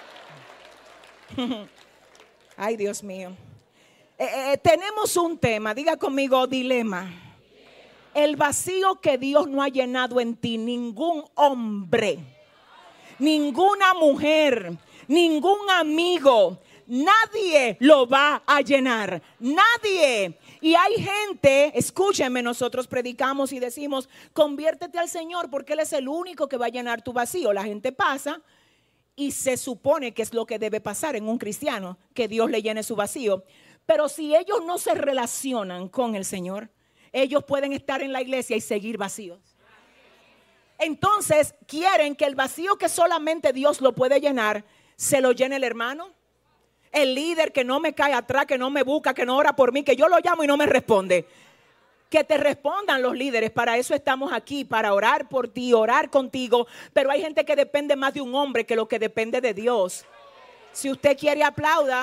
Ay, Dios mío. Eh, eh, tenemos un tema, diga conmigo, dilema. El vacío que Dios no ha llenado en ti, ningún hombre, ninguna mujer, ningún amigo, nadie lo va a llenar. Nadie. Y hay gente, escúchenme, nosotros predicamos y decimos, conviértete al Señor porque Él es el único que va a llenar tu vacío. La gente pasa y se supone que es lo que debe pasar en un cristiano, que Dios le llene su vacío. Pero si ellos no se relacionan con el Señor, ellos pueden estar en la iglesia y seguir vacíos. Entonces quieren que el vacío que solamente Dios lo puede llenar, se lo llene el hermano, el líder que no me cae atrás, que no me busca, que no ora por mí, que yo lo llamo y no me responde. Que te respondan los líderes, para eso estamos aquí, para orar por ti, orar contigo. Pero hay gente que depende más de un hombre que lo que depende de Dios. Si usted quiere, aplauda.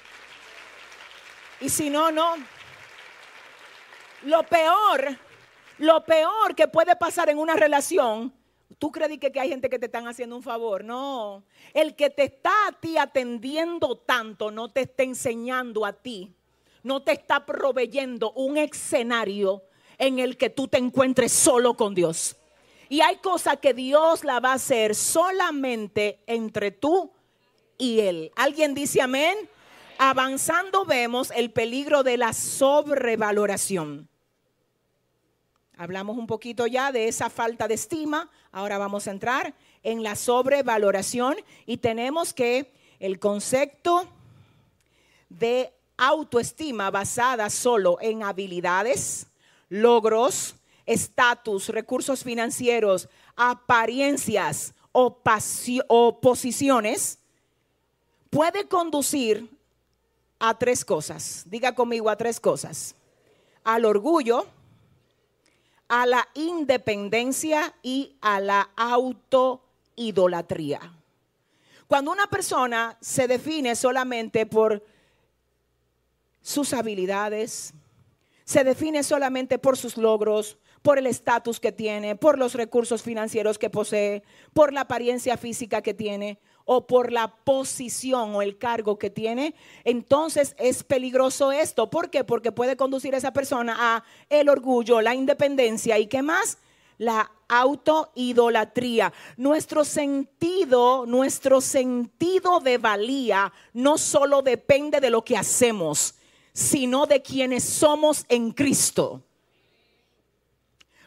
Y si no, no. Lo peor, lo peor que puede pasar en una relación, ¿tú crees que, que hay gente que te están haciendo un favor? No. El que te está a ti atendiendo tanto no te está enseñando a ti. No te está proveyendo un escenario en el que tú te encuentres solo con Dios. Y hay cosas que Dios la va a hacer solamente entre tú y Él. ¿Alguien dice amén? Avanzando vemos el peligro de la sobrevaloración. Hablamos un poquito ya de esa falta de estima. Ahora vamos a entrar en la sobrevaloración. Y tenemos que el concepto de autoestima basada solo en habilidades, logros, estatus, recursos financieros, apariencias o, o posiciones, puede conducir a tres cosas. Diga conmigo, a tres cosas: al orgullo, a la independencia y a la autoidolatría. Cuando una persona se define solamente por sus habilidades, se define solamente por sus logros, por el estatus que tiene, por los recursos financieros que posee, por la apariencia física que tiene o por la posición o el cargo que tiene, entonces es peligroso esto. ¿Por qué? Porque puede conducir a esa persona a el orgullo, la independencia y ¿qué más? La autoidolatría. Nuestro sentido, nuestro sentido de valía no solo depende de lo que hacemos, sino de quienes somos en Cristo.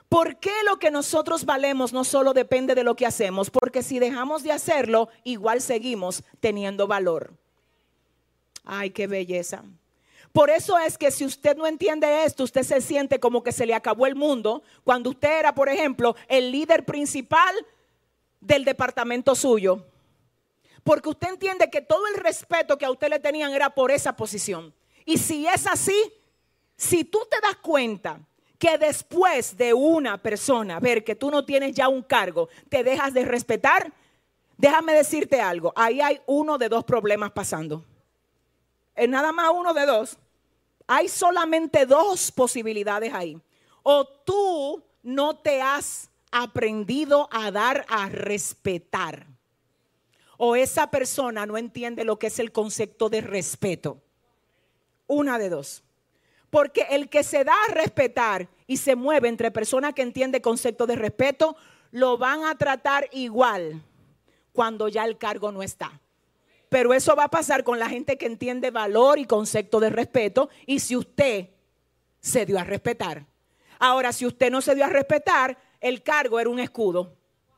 ¿Por qué lo que nosotros valemos no solo depende de lo que hacemos? Porque si dejamos de hacerlo, igual seguimos teniendo valor. Ay, qué belleza. Por eso es que si usted no entiende esto, usted se siente como que se le acabó el mundo cuando usted era, por ejemplo, el líder principal del departamento suyo. Porque usted entiende que todo el respeto que a usted le tenían era por esa posición. Y si es así, si tú te das cuenta que después de una persona ver que tú no tienes ya un cargo, te dejas de respetar, déjame decirte algo, ahí hay uno de dos problemas pasando. Es nada más uno de dos. Hay solamente dos posibilidades ahí. O tú no te has aprendido a dar a respetar, o esa persona no entiende lo que es el concepto de respeto. Una de dos. Porque el que se da a respetar y se mueve entre personas que entienden concepto de respeto, lo van a tratar igual cuando ya el cargo no está. Pero eso va a pasar con la gente que entiende valor y concepto de respeto, y si usted se dio a respetar. Ahora, si usted no se dio a respetar, el cargo era un escudo.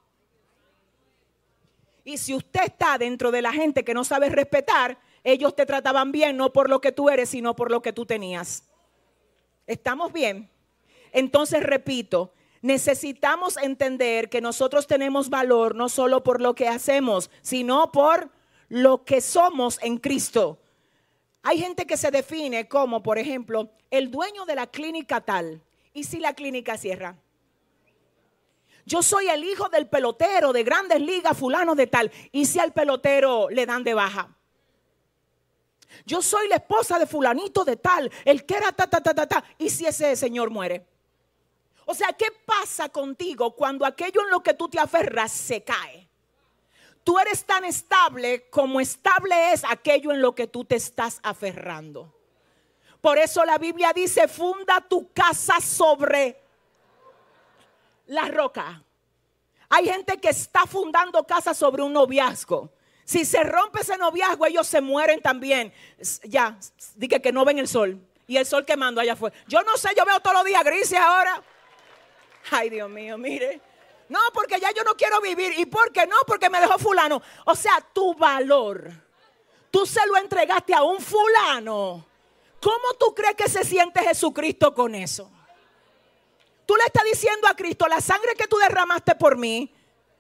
Y si usted está dentro de la gente que no sabe respetar, ellos te trataban bien no por lo que tú eres, sino por lo que tú tenías. ¿Estamos bien? Entonces, repito, necesitamos entender que nosotros tenemos valor no solo por lo que hacemos, sino por lo que somos en Cristo. Hay gente que se define como, por ejemplo, el dueño de la clínica tal. ¿Y si la clínica cierra? Yo soy el hijo del pelotero de Grandes Ligas fulano de tal. ¿Y si al pelotero le dan de baja? Yo soy la esposa de fulanito de tal, el que era ta, ta, ta, ta, ta. ¿Y si ese señor muere? O sea, ¿qué pasa contigo cuando aquello en lo que tú te aferras se cae? Tú eres tan estable como estable es aquello en lo que tú te estás aferrando. Por eso la Biblia dice, funda tu casa sobre la roca. Hay gente que está fundando casa sobre un noviazgo. Si se rompe ese noviazgo, ellos se mueren también. Ya, dije que no ven el sol. Y el sol quemando allá afuera. Yo no sé, yo veo todos los días grises ahora. Ay, Dios mío, mire. No, porque ya yo no quiero vivir. ¿Y por qué no? Porque me dejó fulano. O sea, tu valor, tú se lo entregaste a un fulano. ¿Cómo tú crees que se siente Jesucristo con eso? Tú le estás diciendo a Cristo, la sangre que tú derramaste por mí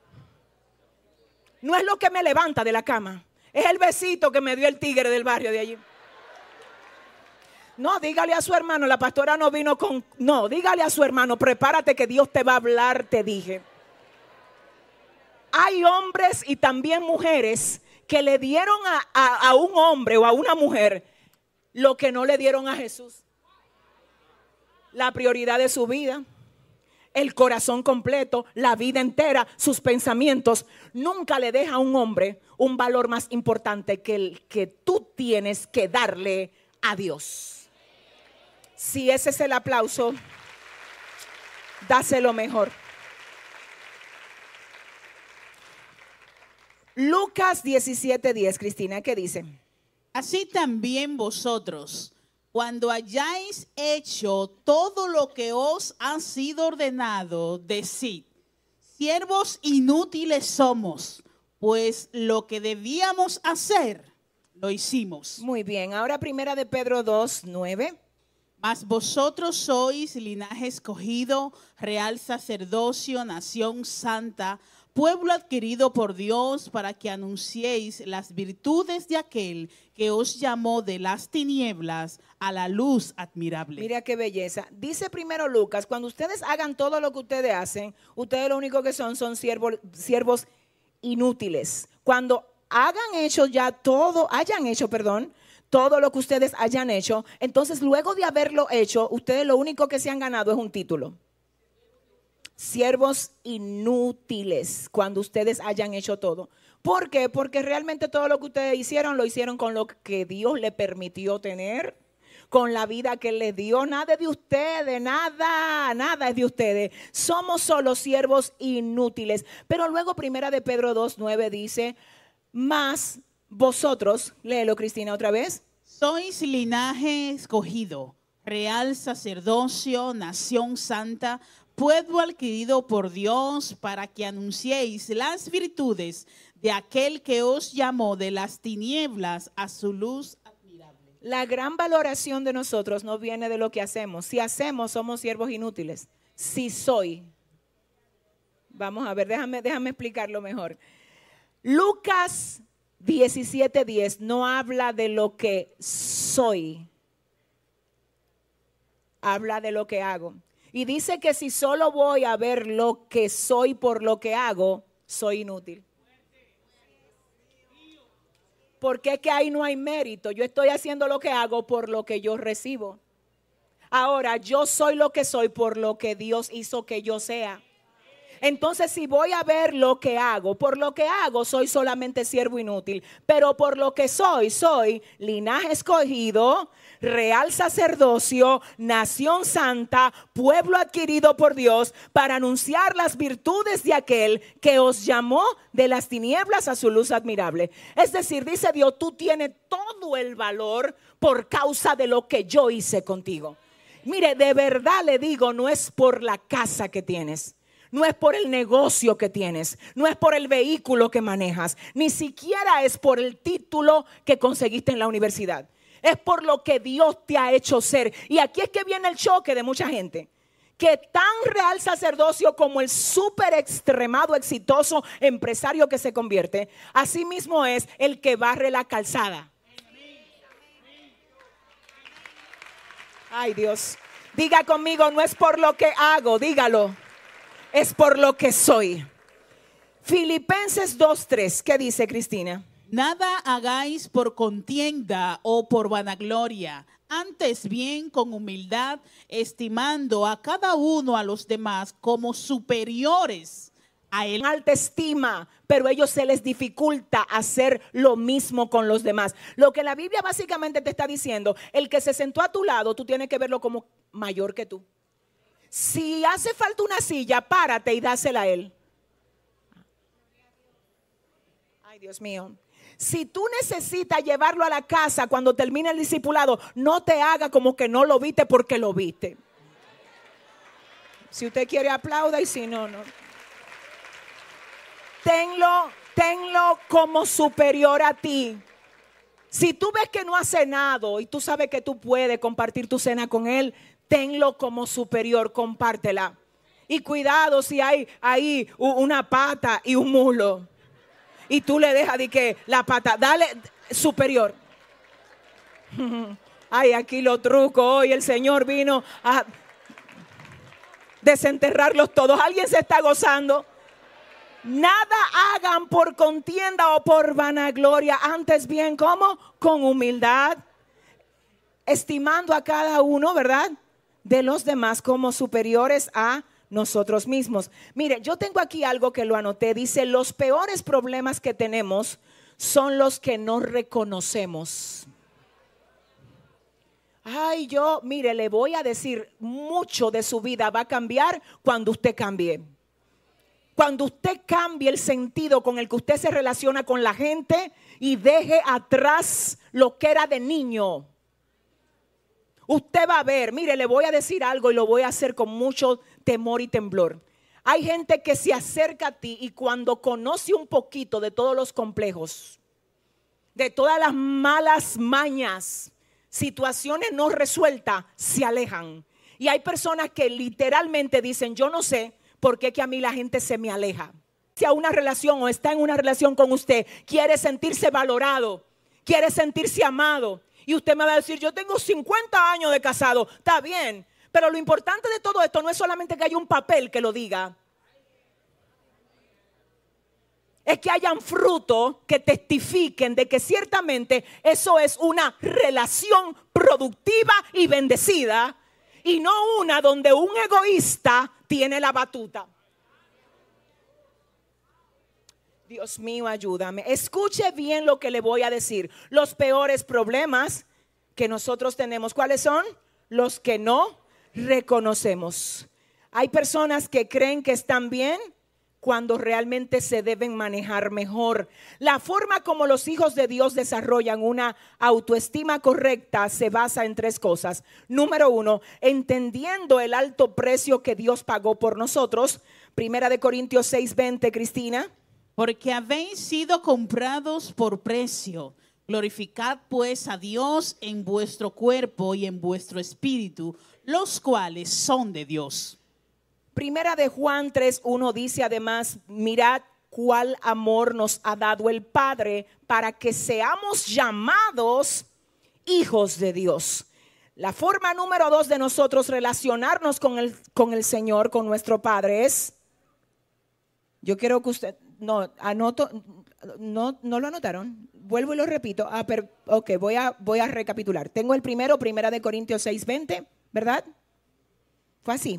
no es lo que me levanta de la cama. Es el besito que me dio el tigre del barrio de allí. No, dígale a su hermano, la pastora no vino con... No, dígale a su hermano, prepárate que Dios te va a hablar, te dije. Hay hombres y también mujeres que le dieron a, a, a un hombre o a una mujer lo que no le dieron a Jesús. La prioridad de su vida, el corazón completo, la vida entera, sus pensamientos. Nunca le deja a un hombre un valor más importante que el que tú tienes que darle a Dios. Si ese es el aplauso, dáselo mejor. Lucas diecisiete diez, Cristina, ¿qué dice? Así también vosotros, cuando hayáis hecho todo lo que os ha sido ordenado, decid, siervos inútiles somos, pues lo que debíamos hacer, lo hicimos. Muy bien, ahora primera de Pedro dos, nueve. Mas vosotros sois linaje escogido, real sacerdocio, nación santa, pueblo adquirido por Dios, para que anunciéis las virtudes de aquel que os llamó de las tinieblas a la luz admirable. Mira qué belleza. Dice primero Lucas, cuando ustedes hagan todo lo que ustedes hacen, ustedes lo único que son son siervos, siervos inútiles. Cuando hagan hecho ya todo, hayan hecho, perdón, todo lo que ustedes hayan hecho, entonces luego de haberlo hecho, ustedes lo único que se han ganado es un título. Siervos inútiles, cuando ustedes hayan hecho todo. ¿Por qué? Porque realmente todo lo que ustedes hicieron, lo hicieron con lo que Dios le permitió tener, con la vida que les dio. Nada de ustedes, nada, nada es de ustedes. Somos solo siervos inútiles. Pero luego primera de Pedro dos, nueve dice, mas vosotros, léelo Cristina otra vez. Sois linaje escogido, real sacerdocio, nación santa, pueblo adquirido por Dios, para que anunciéis las virtudes de aquel que os llamó de las tinieblas a su luz admirable. La gran valoración de nosotros no viene de lo que hacemos. Si hacemos, somos siervos inútiles. Si soy. Vamos a ver, déjame, déjame explicarlo mejor. Lucas diecisiete diez no habla de lo que soy. Habla de lo que hago. Y dice que si solo voy a ver lo que soy por lo que hago, soy inútil. Porque es que ahí no hay mérito. Yo estoy haciendo lo que hago por lo que yo recibo. Ahora, yo soy lo que soy por lo que Dios hizo que yo sea. Entonces, si voy a ver lo que hago, por lo que hago, soy solamente siervo inútil. Pero por lo que soy, soy linaje escogido, real sacerdocio, nación santa, pueblo adquirido por Dios, para anunciar las virtudes de aquel que os llamó de las tinieblas a su luz admirable. Es decir, dice Dios, tú tienes todo el valor por causa de lo que yo hice contigo. Mire, de verdad le digo, no es por la casa que tienes. No es por el negocio que tienes, no es por el vehículo que manejas, ni siquiera es por el título que conseguiste en la universidad. Es por lo que Dios te ha hecho ser. Y aquí es que viene el choque de mucha gente. Que tan real sacerdocio como el súper extremado exitoso empresario que se convierte, así mismo es el que barre la calzada. Ay, Dios. Diga conmigo, no es por lo que hago, dígalo. Es por lo que soy. Filipenses dos tres, ¿qué dice Cristina? Nada hagáis por contienda o por vanagloria, antes bien con humildad, estimando a cada uno a los demás como superiores a él. Alta estima, pero a ellos se les dificulta hacer lo mismo con los demás. Lo que la Biblia básicamente te está diciendo, el que se sentó a tu lado, tú tienes que verlo como mayor que tú. Si hace falta una silla, párate y dásela a él. Ay, Dios mío. Si tú necesitas llevarlo a la casa cuando termine el discipulado, no te haga como que no lo viste porque lo viste. Si usted quiere, aplauda, y si no, no. Tenlo, tenlo como superior a ti. Si tú ves que no ha cenado y tú sabes que tú puedes compartir tu cena con él, tenlo como superior, compártela. Y cuidado si hay ahí una pata y un muslo y tú le dejas de que la pata, dale superior. Ay, aquí los trucos. Hoy el Señor vino a desenterrarlos todos. ¿Alguien se está gozando? Nada hagan por contienda o por vanagloria, antes bien, ¿cómo? Con humildad, estimando a cada uno, ¿verdad?, de los demás como superiores a nosotros mismos. Mire, yo tengo aquí algo que lo anoté. Dice, los peores problemas que tenemos son los que no reconocemos. Ay, yo, mire, le voy a decir, mucho de su vida va a cambiar cuando usted cambie. Cuando usted cambie el sentido con el que usted se relaciona con la gente y deje atrás lo que era de niño. Usted va a ver, mire, le voy a decir algo y lo voy a hacer con mucho temor y temblor. Hay gente que se acerca a ti y cuando conoce un poquito de todos los complejos, de todas las malas mañas, situaciones no resueltas, se alejan. Y hay personas que literalmente dicen, yo no sé por qué que a mí la gente se me aleja. Si a una relación o está en una relación con usted, quiere sentirse valorado, quiere sentirse amado. Y usted me va a decir, yo tengo cincuenta años de casado. Está bien, pero lo importante de todo esto no es solamente que haya un papel que lo diga. Es que hayan frutos que testifiquen de que ciertamente eso es una relación productiva y bendecida. Y no una donde un egoísta tiene la batuta. Dios mío, ayúdame. Escuche bien lo que le voy a decir. Los peores problemas que nosotros tenemos, ¿cuáles son? Los que no reconocemos. Hay personas que creen que están bien, cuando realmente se deben manejar mejor. La forma como los hijos de Dios desarrollan una autoestima correcta se basa en tres cosas. Número uno, entendiendo el alto precio que Dios pagó por nosotros. Primera de Corintios seis veinte, Cristina. Porque habéis sido comprados por precio. Glorificad pues a Dios en vuestro cuerpo y en vuestro espíritu, los cuales son de Dios. Primera de Juan tres uno dice además, mirad cuál amor nos ha dado el Padre para que seamos llamados hijos de Dios. La forma número dos de nosotros relacionarnos con el, con el Señor, con nuestro Padre es, yo quiero que usted, no, anoto, no, no lo anotaron, vuelvo y lo repito, ah, pero, ok, voy a, voy a recapitular. Tengo el primero, Primera de Corintios seis veinte, ¿verdad? Fue así.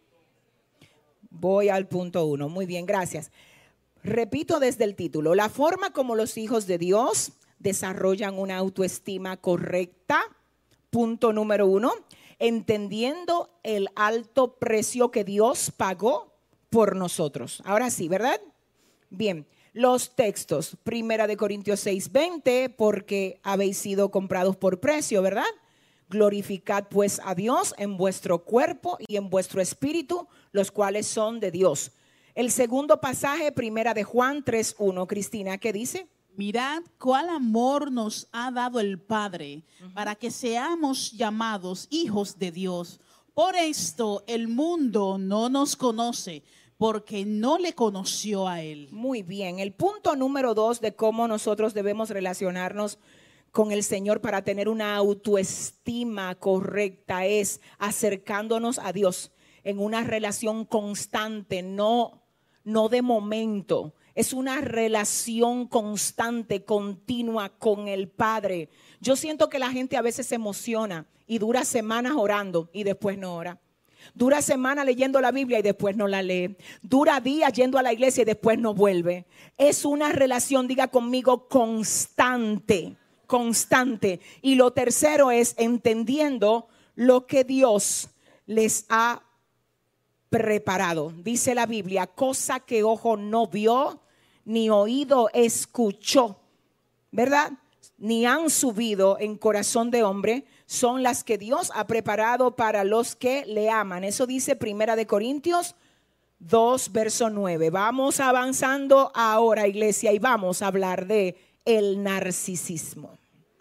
Voy al punto uno. Muy bien, gracias. Repito desde el título. La forma como los hijos de Dios desarrollan una autoestima correcta. Punto número uno. Entendiendo el alto precio que Dios pagó por nosotros. Ahora sí, ¿verdad? Bien. Los textos. Primera de Corintios seis veinte. Porque habéis sido comprados por precio, ¿verdad? Glorificad pues a Dios en vuestro cuerpo y en vuestro espíritu, los cuales son de Dios. El segundo pasaje, Primera de Juan tres uno, Cristina, ¿qué dice? Mirad cuál amor nos ha dado el Padre uh-huh. para que seamos llamados hijos de Dios. Por esto el mundo no nos conoce, porque no le conoció a Él. Muy bien, el punto número dos de cómo nosotros debemos relacionarnos con el Señor para tener una autoestima correcta es acercándonos a Dios en una relación constante, no, no de momento. Es una relación constante, continua con el Padre. Yo siento que la gente a veces se emociona y dura semanas orando y después no ora. Dura semanas leyendo la Biblia y después no la lee. Dura días yendo a la iglesia y después no vuelve. Es una relación, diga conmigo, constante. Constante. Y lo tercero es entendiendo lo que Dios les ha preparado. Dice la Biblia, cosa que ojo no vio, ni oído escuchó, ¿verdad? Ni han subido en corazón de hombre, son las que Dios ha preparado para los que le aman. Eso dice Primera de Corintios dos, verso nueve. Vamos avanzando ahora, iglesia, y vamos a hablar de el narcisismo.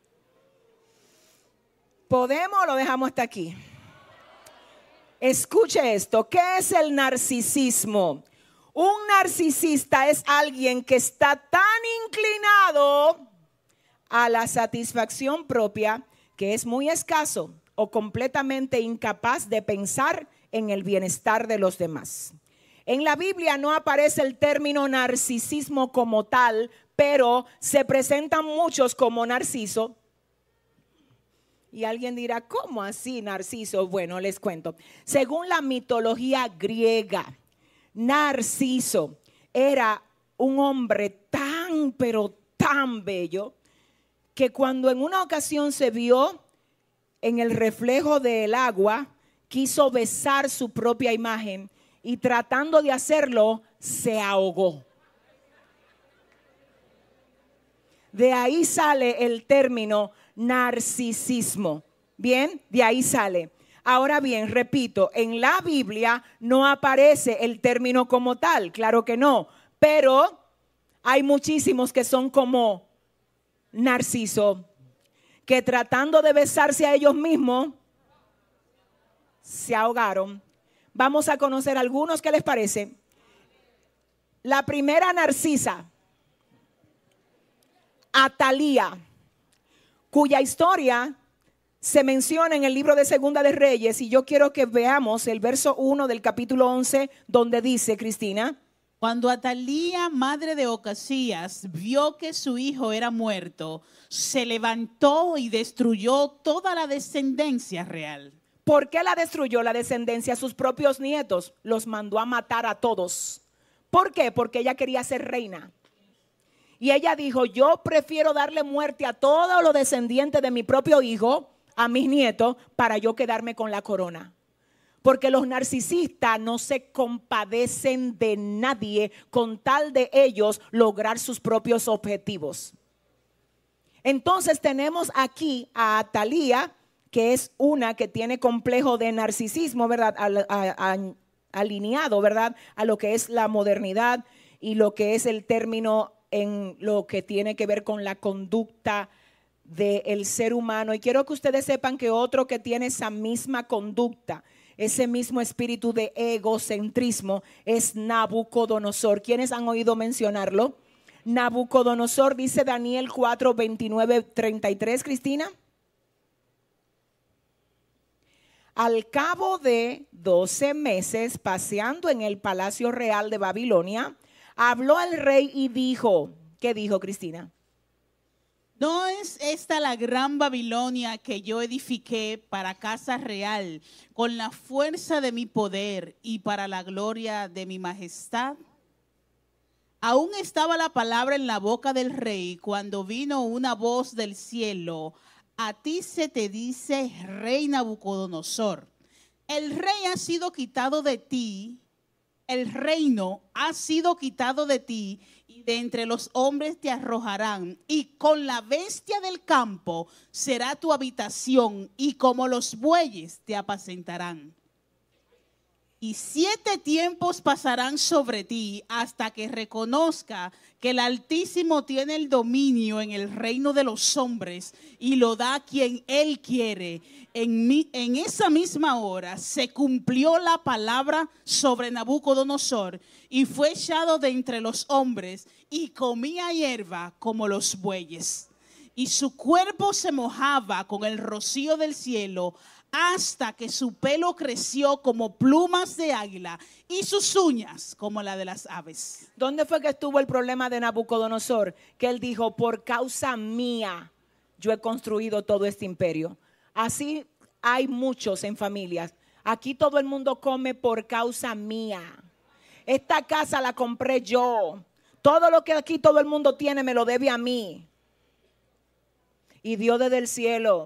¿Podemos o lo dejamos hasta aquí? Escuche esto. ¿Qué es el narcisismo? Un narcisista es alguien que está tan inclinado a la satisfacción propia que es muy escaso o completamente incapaz de pensar en el bienestar de los demás. En la Biblia no aparece el término narcisismo como tal, pero se presentan muchos como Narciso. Y alguien dirá, ¿cómo así Narciso? Bueno, les cuento. Según la mitología griega, Narciso era un hombre tan, pero tan bello, que cuando en una ocasión se vio en el reflejo del agua, quiso besar su propia imagen y tratando de hacerlo, se ahogó. De ahí sale el término narcisismo. Bien, de ahí sale. Ahora bien, repito, en la Biblia no aparece el término como tal, claro que no, pero hay muchísimos que son como Narciso, que tratando de besarse a ellos mismos, se ahogaron. Vamos a conocer algunos, ¿qué les parece? La primera Narcisa, Atalía, cuya historia se menciona en el libro de Segunda de Reyes, y yo quiero que veamos el verso uno del capítulo once, donde dice, Cristina: cuando Atalía, madre de Ocasías, vio que su hijo era muerto, se levantó y destruyó toda la descendencia real. ¿Por qué la destruyó la descendencia? Sus propios nietos los mandó a matar a todos. ¿Por qué? Porque ella quería ser reina. Y ella dijo, yo prefiero darle muerte a todos los descendientes de mi propio hijo, a mis nietos, para yo quedarme con la corona. Porque los narcisistas no se compadecen de nadie con tal de ellos lograr sus propios objetivos. Entonces tenemos aquí a Atalía, que es una que tiene complejo de narcisismo, ¿verdad? Al, a, a, alineado, ¿verdad? A lo que es la modernidad y lo que es el término en lo que tiene que ver con la conducta del ser humano. Y quiero que ustedes sepan que otro que tiene esa misma conducta, ese mismo espíritu de egocentrismo, es Nabucodonosor. ¿Quiénes han oído mencionarlo? Nabucodonosor, dice Daniel cuatro, veintinueve, treinta y tres, Cristina. Al cabo de doce meses, paseando en el palacio real de Babilonia, habló al rey y dijo, ¿qué dijo, Cristina? ¿No es esta la gran Babilonia que yo edifiqué para casa real, con la fuerza de mi poder y para la gloria de mi majestad? Aún estaba la palabra en la boca del rey cuando vino una voz del cielo: a ti se te dice, rey Nabucodonosor, el rey ha sido quitado de ti, el reino ha sido quitado de ti, y de entre los hombres te arrojarán, y con la bestia del campo será tu habitación, y como los bueyes te apacentarán. Y siete tiempos pasarán sobre ti hasta que reconozca que el Altísimo tiene el dominio en el reino de los hombres y lo da a quien Él quiere. En, mi, en esa misma hora se cumplió la palabra sobre Nabucodonosor y fue echado de entre los hombres y comía hierba como los bueyes. Y su cuerpo se mojaba con el rocío del cielo hasta que su pelo creció como plumas de águila y sus uñas como la de las aves. ¿Dónde fue que estuvo el problema de Nabucodonosor? Que él dijo, por causa mía yo he construido todo este imperio. Así hay muchos en familias. Aquí todo el mundo come por causa mía. Esta casa la compré yo. Todo lo que aquí todo el mundo tiene me lo debe a mí. Y Dios desde el cielo.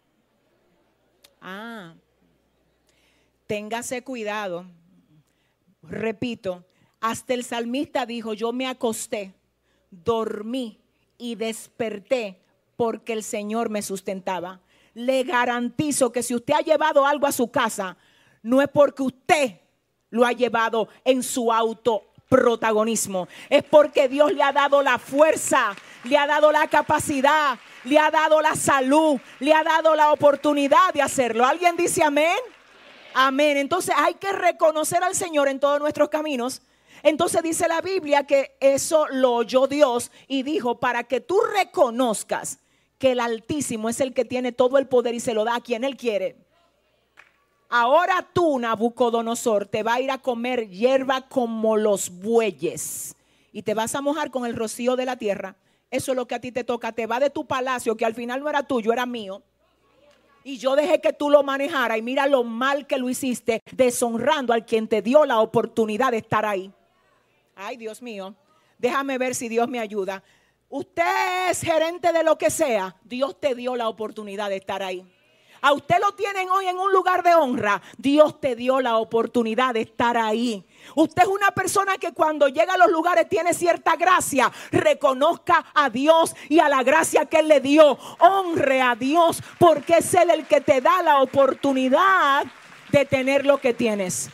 Ah, téngase cuidado. Repito, hasta el salmista dijo, yo me acosté, dormí y desperté porque el Señor me sustentaba. Le garantizo que si usted ha llevado algo a su casa, no es porque usted lo ha llevado en su auto protagonismo, es porque Dios le ha dado la fuerza, le ha dado la capacidad, le ha dado la salud, le ha dado la oportunidad de hacerlo. ¿Alguien dice amén? Amén. Entonces hay que reconocer al Señor en todos nuestros caminos. Entonces dice la Biblia que eso lo oyó Dios y dijo, para que tú reconozcas que el Altísimo es el que tiene todo el poder y se lo da a quien Él quiere. Ahora tú, Nabucodonosor, te va a ir a comer hierba como los bueyes y te vas a mojar con el rocío de la tierra. Eso es lo que a ti te toca. Te va de tu palacio, que al final no era tuyo, era mío. Y yo dejé que tú lo manejaras. Y mira lo mal que lo hiciste, deshonrando al quien te dio la oportunidad de estar ahí. Ay, Dios mío. Déjame ver si Dios me ayuda. Usted es gerente de lo que sea. Dios te dio la oportunidad de estar ahí. A usted lo tienen hoy en un lugar de honra. Dios te dio la oportunidad de estar ahí. Usted es una persona que cuando llega a los lugares tiene cierta gracia. Reconozca a Dios y a la gracia que Él le dio. Honre a Dios porque es Él el que te da la oportunidad de tener lo que tienes.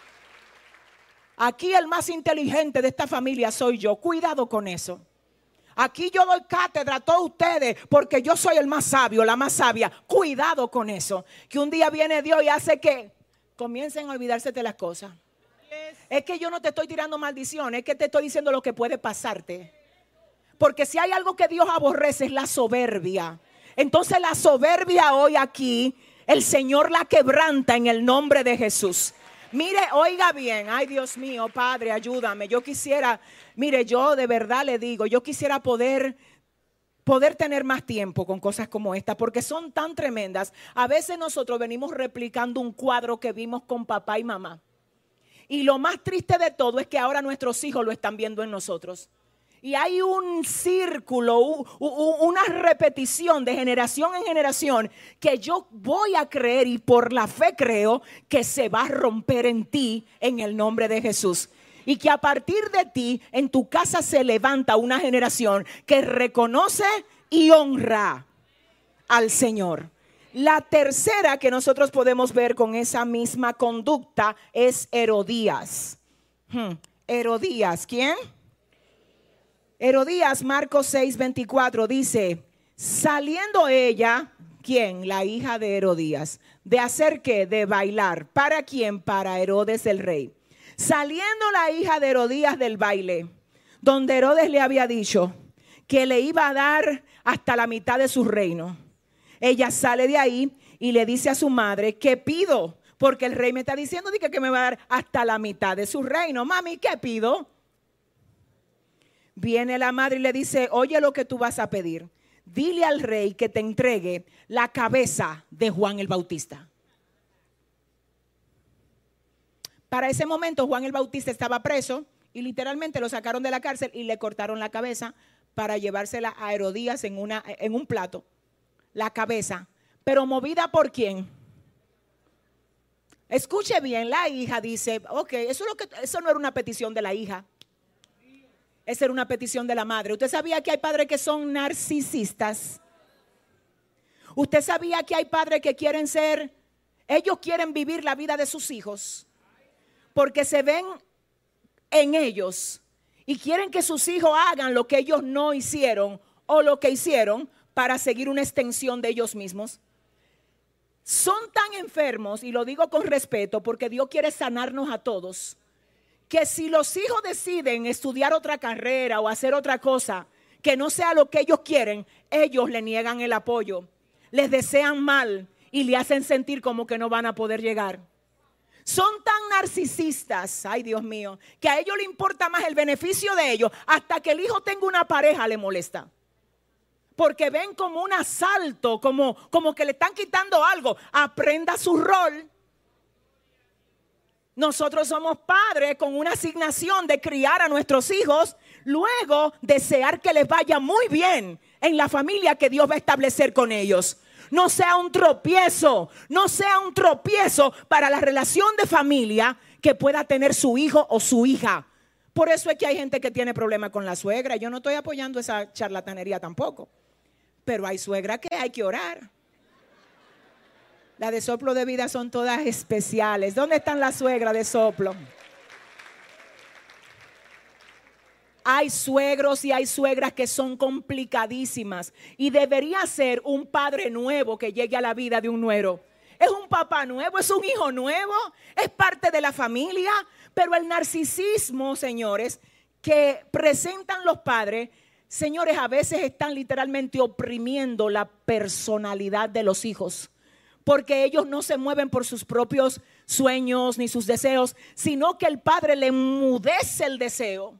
Aquí el más inteligente de esta familia soy yo. Cuidado con eso. Aquí yo doy cátedra a todos ustedes porque yo soy el más sabio, la más sabia. Cuidado con eso. Que un día viene Dios y hace que comiencen a olvidarse de las cosas. Es que yo no te estoy tirando maldición, es que te estoy diciendo lo que puede pasarte. Porque si hay algo que Dios aborrece es la soberbia. Entonces la soberbia hoy aquí, el Señor la quebranta en el nombre de Jesús. Mire, oiga bien, ay Dios mío, Padre, ayúdame. Yo quisiera, mire, yo de verdad le digo, yo quisiera poder, poder tener más tiempo con cosas como esta, porque son tan tremendas. A veces nosotros venimos replicando un cuadro que vimos con papá y mamá. Y lo más triste de todo es que ahora nuestros hijos lo están viendo en nosotros. Y hay un círculo, una repetición de generación en generación que yo voy a creer y por la fe creo que se va a romper en ti en el nombre de Jesús. Y que a partir de ti en tu casa se levanta una generación que reconoce y honra al Señor. La tercera que nosotros podemos ver con esa misma conducta es Herodías. Hmm. Herodías, ¿quién? Herodías, Marcos seis veinticuatro dice, saliendo ella, ¿quién? La hija de Herodías, ¿de hacer qué? De bailar. ¿Para quién? Para Herodes el rey. Saliendo la hija de Herodías del baile, donde Herodes le había dicho que le iba a dar hasta la mitad de su reino. Ella sale de ahí y le dice a su madre, ¿qué pido? Porque el rey me está diciendo que me va a dar hasta la mitad de su reino. Mami, ¿qué pido? Viene la madre y le dice, oye lo que tú vas a pedir. Dile al rey que te entregue la cabeza de Juan el Bautista. Para ese momento Juan el Bautista estaba preso y literalmente lo sacaron de la cárcel y le cortaron la cabeza para llevársela a Herodías en, una, en un plato. La cabeza. Pero movida por quién. Escuche bien, la hija dice, ok, eso, es lo que, eso no era una petición de la hija. Esa era una petición de la madre. ¿Usted sabía que hay padres que son narcisistas? ¿Usted sabía que hay padres que quieren ser, ellos quieren vivir la vida de sus hijos? Porque se ven en ellos y quieren que sus hijos hagan lo que ellos no hicieron o lo que hicieron para seguir una extensión de ellos mismos. Son tan enfermos, y lo digo con respeto porque Dios quiere sanarnos a todos, que si los hijos deciden estudiar otra carrera o hacer otra cosa que no sea lo que ellos quieren, ellos le niegan el apoyo, les desean mal y le hacen sentir como que no van a poder llegar. Son tan narcisistas, ay Dios mío, que a ellos les importa más el beneficio de ellos. Hasta que el hijo tenga una pareja le molesta. Porque ven como un asalto, como, como que le están quitando algo. Aprenda su rol. Nosotros somos padres con una asignación de criar a nuestros hijos, luego desear que les vaya muy bien en la familia que Dios va a establecer con ellos. No sea un tropiezo, no sea un tropiezo para la relación de familia que pueda tener su hijo o su hija. Por eso es que hay gente que tiene problemas con la suegra. Yo no estoy apoyando esa charlatanería tampoco, pero hay suegras que hay que orar. Las de Soplo de Vida son todas especiales. ¿Dónde están las suegras de Soplo? Hay suegros y hay suegras que son complicadísimas. Y debería ser un padre nuevo que llegue a la vida de un nuero. Es un papá nuevo, es un hijo nuevo, es parte de la familia. Pero el narcisismo, señores, que presentan los padres, señores, a veces están literalmente oprimiendo la personalidad de los hijos. Porque ellos no se mueven por sus propios sueños ni sus deseos, sino que el padre le enmudece el deseo,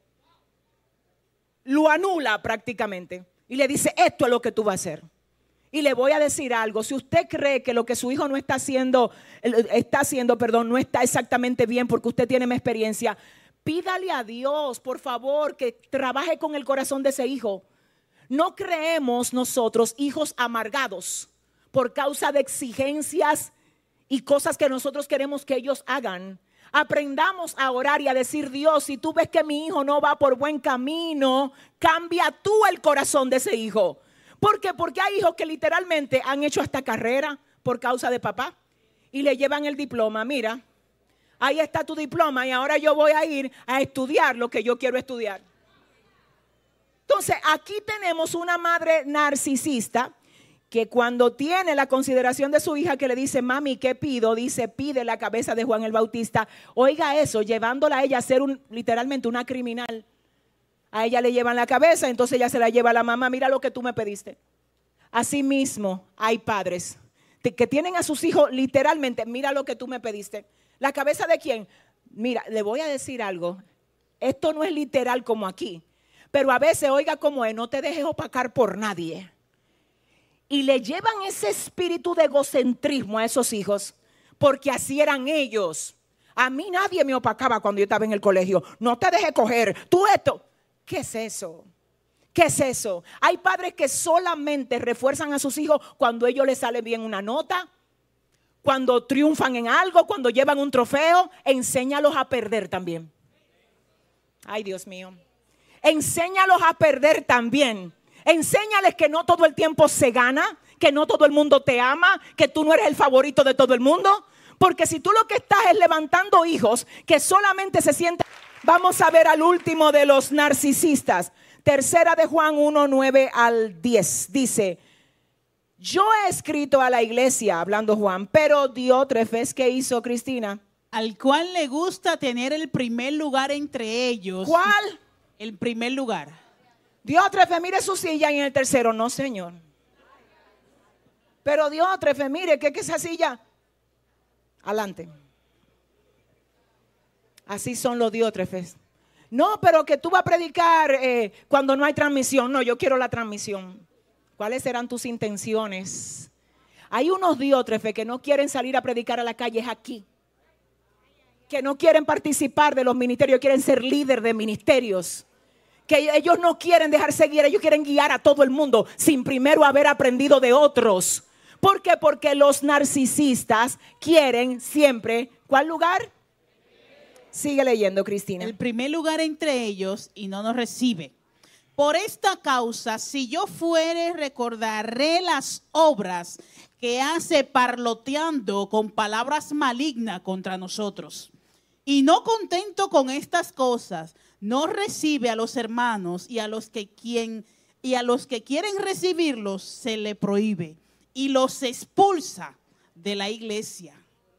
lo anula prácticamente y le dice, esto es lo que tú vas a hacer. Y le voy a decir algo, si usted cree que lo que su hijo no está haciendo, está haciendo, perdón, no está exactamente bien porque usted tiene más experiencia, pídale a Dios, por favor, que trabaje con el corazón de ese hijo. No creemos nosotros hijos amargados por causa de exigencias y cosas que nosotros queremos que ellos hagan. Aprendamos a orar y a decir, Dios, si tú ves que mi hijo no va por buen camino, cambia tú el corazón de ese hijo. ¿Por qué? Porque hay hijos que literalmente han hecho hasta carrera por causa de papá y le llevan el diploma. Mira, ahí está tu diploma y ahora yo voy a ir a estudiar lo que yo quiero estudiar. Entonces, aquí tenemos una madre narcisista que cuando tiene la consideración de su hija que le dice, mami, ¿qué pido? Dice, pide la cabeza de Juan el Bautista. Oiga eso, llevándola a ella a ser un, literalmente una criminal. A ella le llevan la cabeza, entonces ella se la lleva a la mamá. Mira lo que tú me pediste. Así mismo hay padres que tienen a sus hijos literalmente, mira lo que tú me pediste. ¿La cabeza de quién? Mira, le voy a decir algo. Esto no es literal como aquí, pero a veces, oiga cómo es, no te dejes opacar por nadie. Y le llevan ese espíritu de egocentrismo a esos hijos, porque así eran ellos. A mí nadie me opacaba cuando yo estaba en el colegio. No te dejes coger, tú esto. ¿Qué es eso? ¿Qué es eso? Hay padres que solamente refuerzan a sus hijos cuando a ellos les sale bien una nota, cuando triunfan en algo, cuando llevan un trofeo. Enséñalos a perder también. Ay, Dios mío. Enséñalos a perder también. Enséñales que no todo el tiempo se gana, que no todo el mundo te ama, que tú no eres el favorito de todo el mundo. Porque si tú lo que estás es levantando hijos que solamente se sienten... Vamos a ver al último de los narcisistas. Tercera de Juan uno, nueve al diez. Dice: yo he escrito a la iglesia, hablando Juan, pero Diótrefes, ¿qué hizo, Cristina? Al cual le gusta tener el primer lugar entre ellos. ¿Cuál? El primer lugar. Diótrefes, mire su silla, y en el tercero, no, señor. Pero Diótrefes, mire, ¿qué es esa silla? Adelante. Así son los Diótrefes. No, pero que tú vas a predicar eh, cuando no hay transmisión. No, yo quiero la transmisión. ¿Cuáles serán tus intenciones? Hay unos Diótrefes que no quieren salir a predicar a la calle aquí, que no quieren participar de los ministerios, quieren ser líder de ministerios, que ellos no quieren dejarse guiar, ellos quieren guiar a todo el mundo sin primero haber aprendido de otros. ¿Por qué? Porque los narcisistas quieren siempre, ¿cuál lugar? Sigue leyendo, Cristina. El primer lugar entre ellos y no nos recibe. Por esta causa, si yo fuere, recordaré las obras que hace parloteando con palabras malignas contra nosotros. Y no contento con estas cosas, no recibe a los hermanos y a los que quien, y a los que quieren recibirlos se le prohíbe y los expulsa de la iglesia.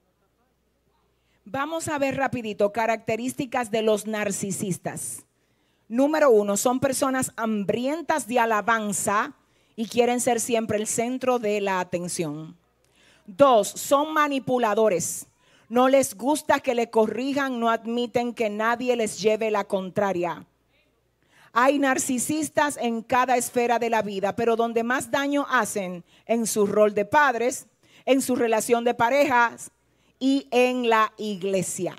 Vamos a ver rapidito características de los narcisistas. Número uno, son personas hambrientas de alabanza y quieren ser siempre el centro de la atención. Dos, son manipuladores. No les gusta que le corrijan, no admiten que nadie les lleve la contraria. Hay narcisistas en cada esfera de la vida, pero donde más daño hacen en su rol de padres, en su relación de parejas y en la iglesia.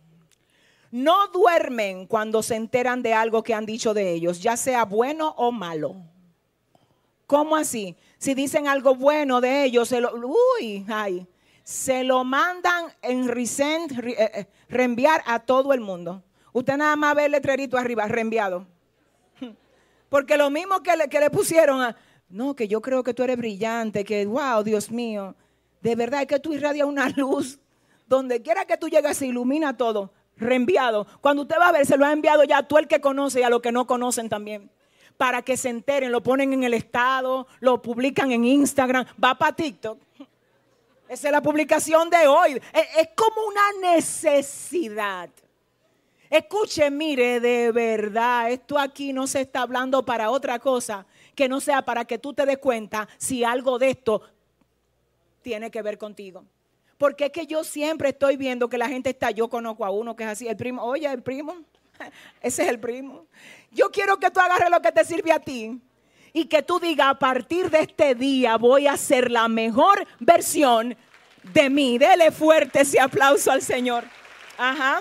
No duermen cuando se enteran de algo que han dicho de ellos, ya sea bueno o malo. ¿Cómo así? Si dicen algo bueno de ellos, se lo, uy, ay, se lo mandan en resend, re, eh, reenviar a todo el mundo. Usted nada más ve el letrerito arriba, reenviado. Porque lo mismo que le, que le pusieron a, no, que yo creo que tú eres brillante, que wow, Dios mío, de verdad es que tú irradias una luz. Donde quiera que tú llegas se ilumina todo. Reenviado. Cuando usted va a ver, se lo ha enviado ya a todo el que conoce y a los que no conocen también. Para que se enteren, lo ponen en el estado, lo publican en Instagram, va para TikTok. Esa es la publicación de hoy. Es, es como una necesidad. Escuche, mire, de verdad, esto aquí no se está hablando para otra cosa que no sea para que tú te des cuenta si algo de esto tiene que ver contigo. Porque es que yo siempre estoy viendo que la gente está, yo conozco a uno que es así, el primo, oye, el primo, ese es el primo. Yo quiero que tú agarres lo que te sirve a ti y que tú digas, a partir de este día voy a ser la mejor versión de mí. Dele fuerte ese aplauso al Señor. Ajá.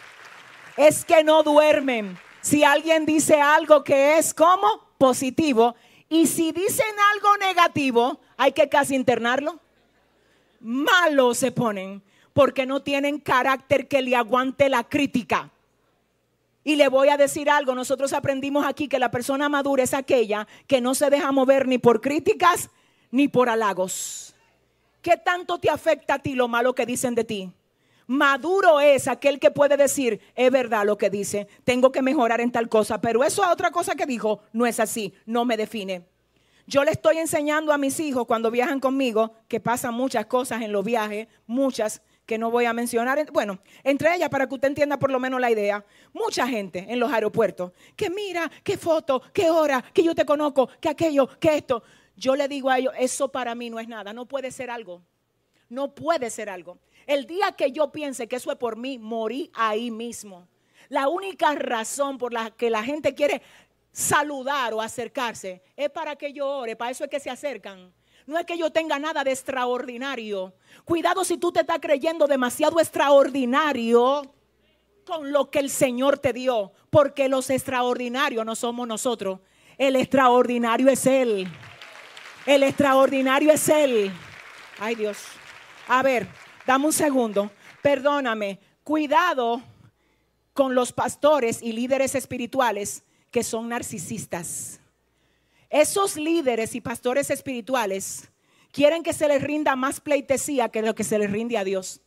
Es que no duermen. Si alguien dice algo que es como positivo y si dicen algo negativo, hay que casi internarlo. Malos se ponen porque no tienen carácter que le aguante la crítica. Y le voy a decir algo, nosotros aprendimos aquí que la persona madura es aquella que no se deja mover ni por críticas ni por halagos. ¿Qué tanto te afecta a ti lo malo que dicen de ti? Maduro es aquel que puede decir, es verdad lo que dice, tengo que mejorar en tal cosa, pero eso es otra cosa que dijo, no es así, no me define. Yo le estoy enseñando a mis hijos cuando viajan conmigo, que pasan muchas cosas en los viajes, muchas que no voy a mencionar. Bueno, entre ellas, para que usted entienda por lo menos la idea, mucha gente en los aeropuertos, que mira, qué foto, qué hora, que yo te conozco, que aquello, que esto. Yo le digo a ellos, eso para mí no es nada, no puede ser algo, no puede ser algo. El día que yo piense que eso es por mí, morí ahí mismo. La única razón por la que la gente quiere saludar o acercarse es para que yo ore, para eso es que se acercan. No es que yo tenga nada de extraordinario. Cuidado si tú te estás creyendo demasiado extraordinario con lo que el Señor te dio, porque los extraordinarios no somos nosotros, el extraordinario es Él. El extraordinario es Él. Ay, Dios. A ver, dame un segundo. Perdóname. Cuidado con los pastores y líderes espirituales que son narcisistas. Esos líderes y pastores espirituales quieren que se les rinda más pleitesía que lo que se les rinde a Dios.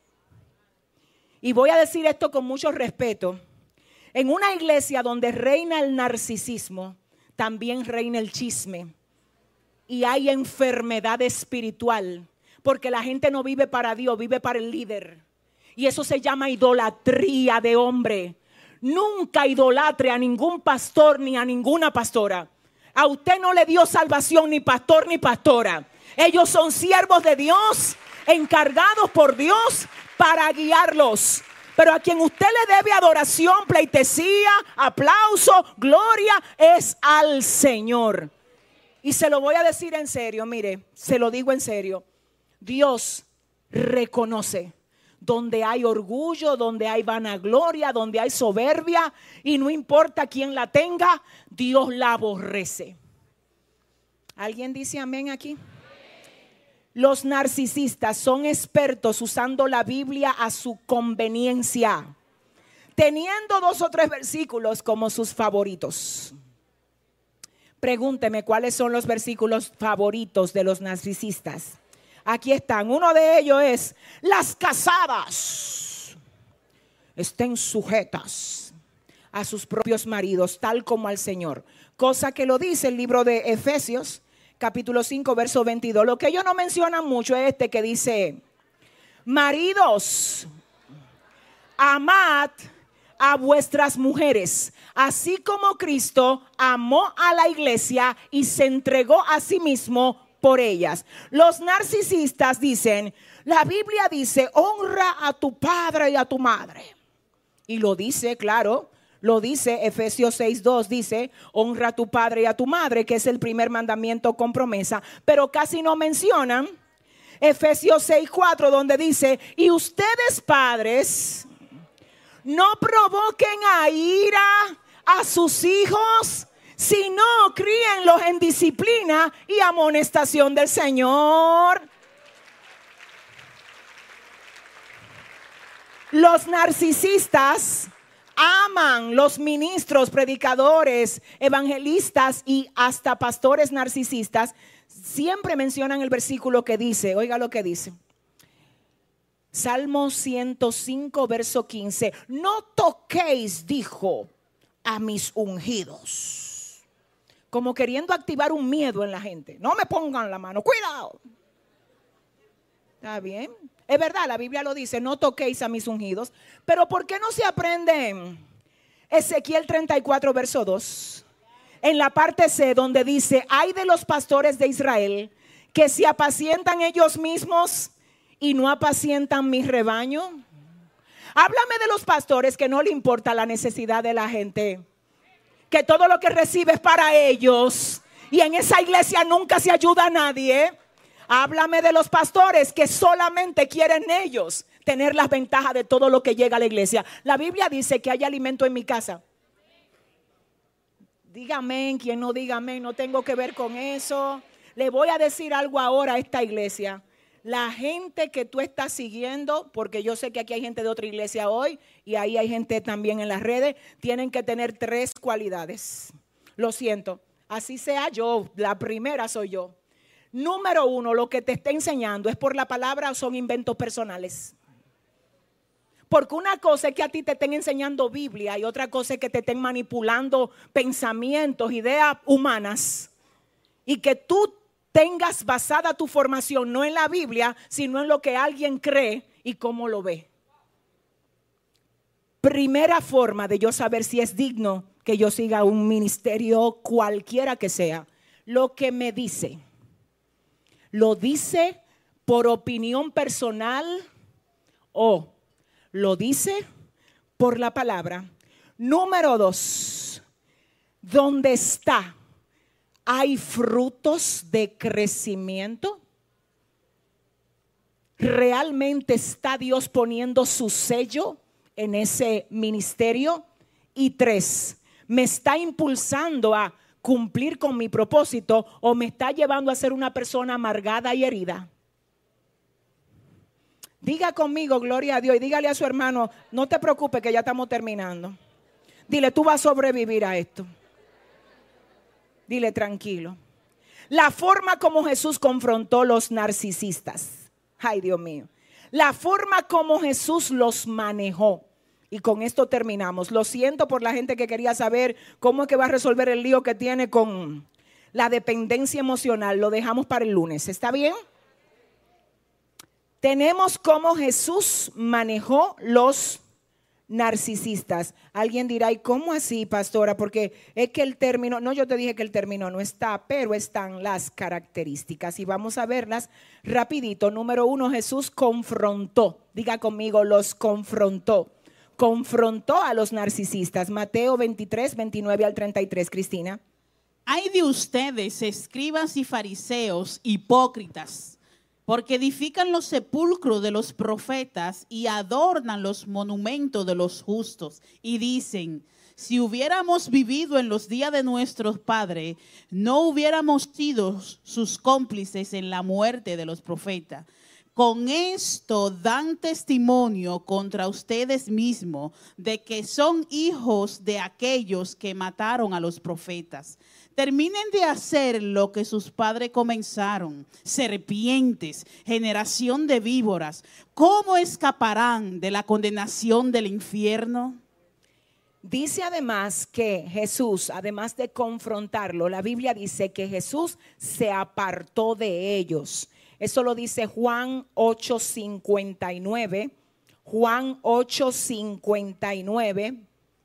Y voy a decir esto con mucho respeto. En una iglesia donde reina el narcisismo, también reina el chisme. Y hay enfermedad espiritual, porque la gente no vive para Dios, vive para el líder. Y eso se llama idolatría de hombre. Nunca idolatre a ningún pastor ni a ninguna pastora. A usted no le dio salvación ni pastor ni pastora. Ellos son siervos de Dios, encargados por Dios para guiarlos. Pero a quien usted le debe adoración, pleitesía, aplauso, gloria, es al Señor. Y se lo voy a decir en serio, mire, se lo digo en serio. Dios reconoce donde hay orgullo, donde hay vanagloria, donde hay soberbia, y no importa quién la tenga, Dios la aborrece. ¿Alguien dice amén aquí? Los narcisistas son expertos usando la Biblia a su conveniencia, teniendo dos o tres versículos como sus favoritos. Pregúnteme cuáles son los versículos favoritos de los narcisistas. Aquí están. Uno de ellos es: las casadas estén sujetas a sus propios maridos, tal como al Señor. Cosa que lo dice el libro de Efesios, capítulo cinco, verso veintidós. Lo que ellos no mencionan mucho es este que dice: maridos, amad a vuestras mujeres, así como Cristo amó a la iglesia y se entregó a sí mismo por ellas. Los narcisistas dicen, la Biblia dice, honra a tu padre y a tu madre. Y lo dice, claro, lo dice Efesios seis dos, dice, honra a tu padre y a tu madre, que es el primer mandamiento con promesa. Pero casi no mencionan Efesios seis cuatro, donde dice, y ustedes padres, no provoquen a ira a sus hijos, sino críenlos en disciplina y amonestación del Señor. Los narcisistas aman los ministros, predicadores, evangelistas y hasta pastores narcisistas. Siempre mencionan el versículo que dice, oiga lo que dice. Salmo ciento cinco, verso quince. No toquéis, dijo, a mis ungidos. Como queriendo activar un miedo en la gente. No me pongan la mano, cuidado. ¿Está bien? Es verdad, la Biblia lo dice, no toquéis a mis ungidos. Pero ¿por qué no se aprende Ezequiel treinta y cuatro, verso dos? En la parte C, donde dice, ay de los pastores de Israel, que se apacientan ellos mismos y no apacientan mi rebaño. Háblame de los pastores que no le importa la necesidad de la gente, que todo lo que recibe es para ellos, y en esa iglesia nunca se ayuda a nadie. Háblame de los pastores que solamente quieren ellos tener las ventajas de todo lo que llega a la iglesia. La Biblia dice que hay alimento en mi casa. Dígame, quien no diga amén, no tengo que ver con eso. Le voy a decir algo ahora a esta iglesia. La gente que tú estás siguiendo, porque yo sé que aquí hay gente de otra iglesia hoy y ahí hay gente también en las redes, tienen que tener tres cualidades. Lo siento, así sea yo, la primera soy yo. Número uno, lo que te está enseñando es por la palabra o son inventos personales. Porque una cosa es que a ti te estén enseñando Biblia y otra cosa es que te estén manipulando pensamientos, ideas humanas, y que tú tengas basada tu formación no en la Biblia, sino en lo que alguien cree y cómo lo ve. Primera forma de yo saber si es digno que yo siga un ministerio cualquiera que sea, lo que me dice. ¿Lo dice por opinión personal o lo dice por la palabra? Número dos, ¿dónde está? ¿Hay frutos de crecimiento? ¿Realmente está Dios poniendo su sello en ese ministerio? Y tres, ¿me está impulsando a cumplir con mi propósito o me está llevando a ser una persona amargada y herida? Diga conmigo, gloria a Dios, y dígale a su hermano, no te preocupes que ya estamos terminando. Dile, tú vas a sobrevivir a esto. Dile, tranquilo. La forma como Jesús confrontó los narcisistas. Ay, Dios mío. La forma como Jesús los manejó. Y con esto terminamos. Lo siento por la gente que quería saber cómo es que va a resolver el lío que tiene con la dependencia emocional. Lo dejamos para el lunes. ¿Está bien? Tenemos cómo Jesús manejó los narcisistas. Alguien dirá, ¿y cómo así, pastora? Porque es que el término, no, yo te dije que el término no está, pero están las características y vamos a verlas rapidito. Número uno, Jesús confrontó. Diga conmigo, los confrontó. Confrontó a los narcisistas. Mateo veintitrés, veintinueve al treinta y tres, Cristina. Ay de ustedes, escribas y fariseos, hipócritas, porque edifican los sepulcros de los profetas y adornan los monumentos de los justos. Y dicen, si hubiéramos vivido en los días de nuestros padres, no hubiéramos sido sus cómplices en la muerte de los profetas. Con esto dan testimonio contra ustedes mismos de que son hijos de aquellos que mataron a los profetas. Terminen de hacer lo que sus padres comenzaron. Serpientes, generación de víboras, ¿cómo escaparán de la condenación del infierno? Dice además que Jesús, además de confrontarlo, la Biblia dice que Jesús se apartó de ellos. Eso lo dice Juan ocho cincuenta y nueve. Juan ocho cincuenta y nueve.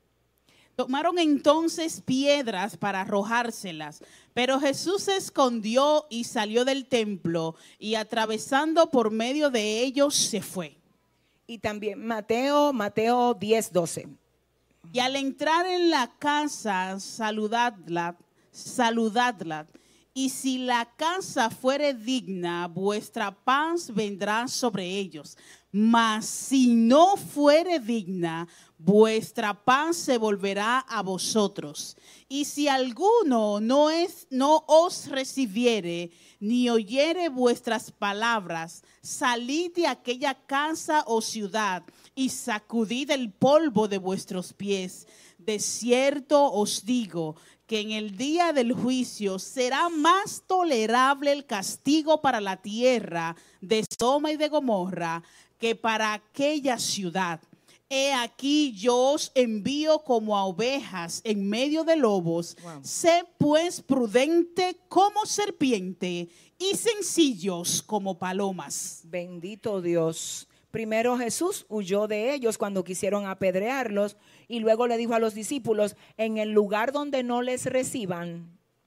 Tomaron entonces piedras para arrojárselas, pero Jesús se escondió y salió del templo y atravesando por medio de ellos se fue. Y también Mateo, Mateo diez, doce. Y al entrar en la casa, saludadla, saludadla. Y si la casa fuere digna, vuestra paz vendrá sobre ellos. Mas si no fuere digna, vuestra paz se volverá a vosotros. Y si alguno no, es, no os recibiere, ni oyere vuestras palabras, salid de aquella casa o ciudad y sacudid el polvo de vuestros pies. De cierto os digo que en el día del juicio será más tolerable el castigo para la tierra de Sodoma y de Gomorra que para aquella ciudad. He aquí yo os envío como a ovejas en medio de lobos. Wow. Sé pues prudente como serpiente y sencillos como palomas. Bendito Dios. Primero Jesús huyó de ellos cuando quisieron apedrearlos y luego le dijo a los discípulos, en el lugar donde no les reciban,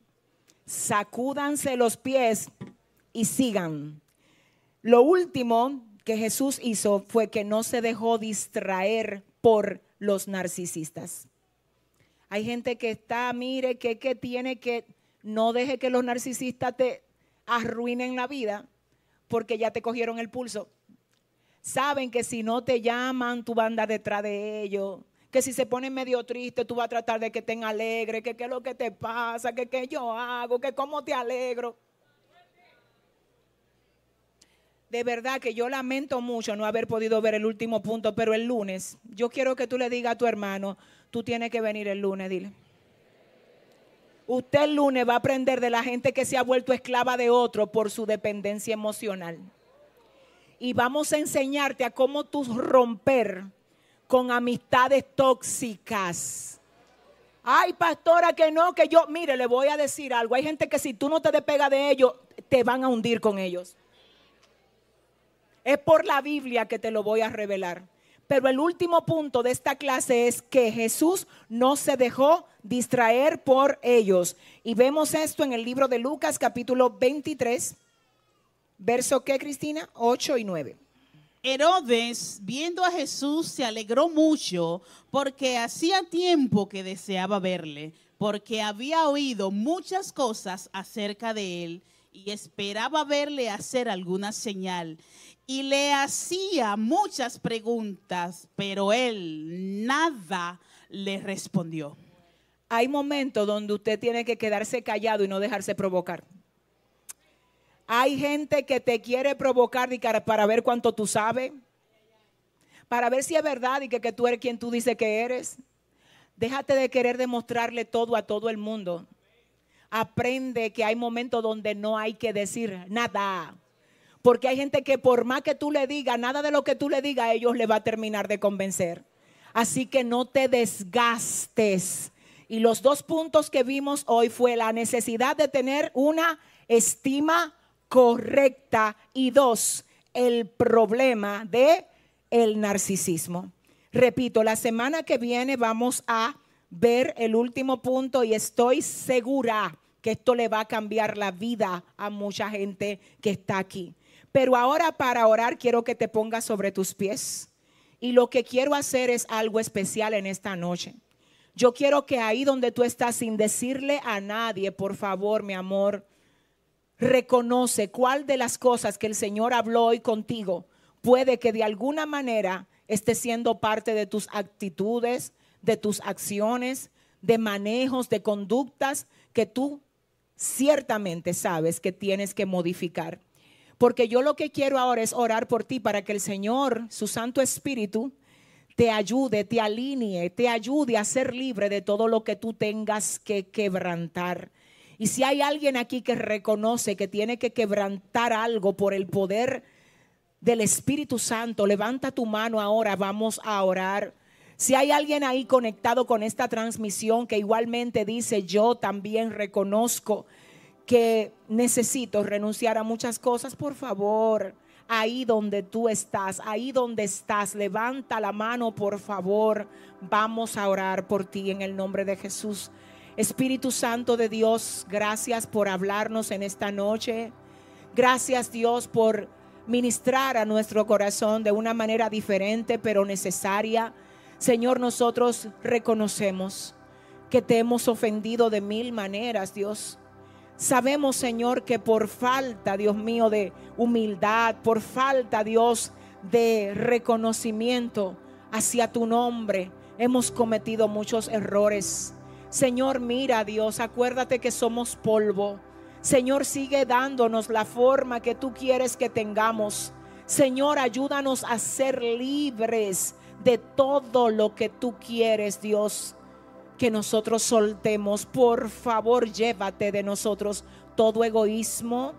sacúdanse los pies y sigan. Lo último que Jesús hizo fue que no se dejó distraer por los narcisistas. Hay gente que está, mire, que, que tiene que, no deje que los narcisistas te arruinen la vida porque ya te cogieron el pulso. Saben que si no te llaman, tú vas a andar detrás de ellos. Que si se ponen medio triste, tú vas a tratar de que estén alegres. Que qué es lo que te pasa, que qué yo hago, que cómo te alegro. De verdad que yo lamento mucho no haber podido ver el último punto, pero el lunes, yo quiero que tú le digas a tu hermano, tú tienes que venir el lunes, dile. Usted el lunes va a aprender de la gente que se ha vuelto esclava de otro por su dependencia emocional. Y vamos a enseñarte a cómo tú romper con amistades tóxicas. Ay, pastora, que no, que yo, mire, le voy a decir algo. Hay gente que si tú no te despegas de ellos, te van a hundir con ellos. Es por la Biblia que te lo voy a revelar. Pero el último punto de esta clase es que Jesús no se dejó distraer por ellos. Y vemos esto en el libro de Lucas, capítulo veintitrés. Verso ¿qué, Cristina? ocho y nueve. Herodes, viendo a Jesús, se alegró mucho porque hacía tiempo que deseaba verle, porque había oído muchas cosas acerca de él y esperaba verle hacer alguna señal. Y le hacía muchas preguntas, pero él nada le respondió. Hay momentos donde usted tiene que quedarse callado y no dejarse provocar. Hay gente que te quiere provocar para ver cuánto tú sabes, para ver si es verdad y que, que tú eres quien tú dices que eres. Déjate de querer demostrarle todo a todo el mundo. Aprende que hay momentos donde no hay que decir nada. Porque hay gente que por más que tú le digas, nada de lo que tú le digas a ellos le va a terminar de convencer. Así que no te desgastes. Y los dos puntos que vimos hoy fue la necesidad de tener una estima correcta y dos, el problema de el narcisismo. Repito, la semana que viene vamos a ver el último punto y estoy segura que esto le va a cambiar la vida a mucha gente que está aquí. Pero ahora para orar quiero que te pongas sobre tus pies y lo que quiero hacer es algo especial en esta noche. Yo quiero que ahí donde tú estás, sin decirle a nadie, por favor, mi amor, reconoce cuál de las cosas que el Señor habló hoy contigo puede que de alguna manera esté siendo parte de tus actitudes, de tus acciones, de manejos, de conductas que tú ciertamente sabes que tienes que modificar. Porque yo lo que quiero ahora es orar por ti para que el Señor, su Santo Espíritu, te ayude, te alinee, te ayude a ser libre de todo lo que tú tengas que quebrantar. Y si hay alguien aquí que reconoce que tiene que quebrantar algo por el poder del Espíritu Santo, levanta tu mano ahora, vamos a orar. Si hay alguien ahí conectado con esta transmisión que igualmente dice, yo también reconozco que necesito renunciar a muchas cosas, por favor, ahí donde tú estás, ahí donde estás, levanta la mano, por favor, vamos a orar por ti en el nombre de Jesús. Espíritu Santo de Dios, gracias por hablarnos en esta noche. Gracias, Dios, por ministrar a nuestro corazón de una manera diferente pero necesaria. Señor, nosotros reconocemos que te hemos ofendido de mil maneras, Dios. Sabemos, Señor, que por falta, Dios mío, de humildad, por falta, Dios, de reconocimiento hacia tu nombre, hemos cometido muchos errores. Señor, mira, Dios, acuérdate que somos polvo. Señor, sigue dándonos la forma que tú quieres que tengamos. Señor, ayúdanos a ser libres de todo lo que tú quieres, Dios, que nosotros soltemos. Por favor, llévate de nosotros todo egoísmo,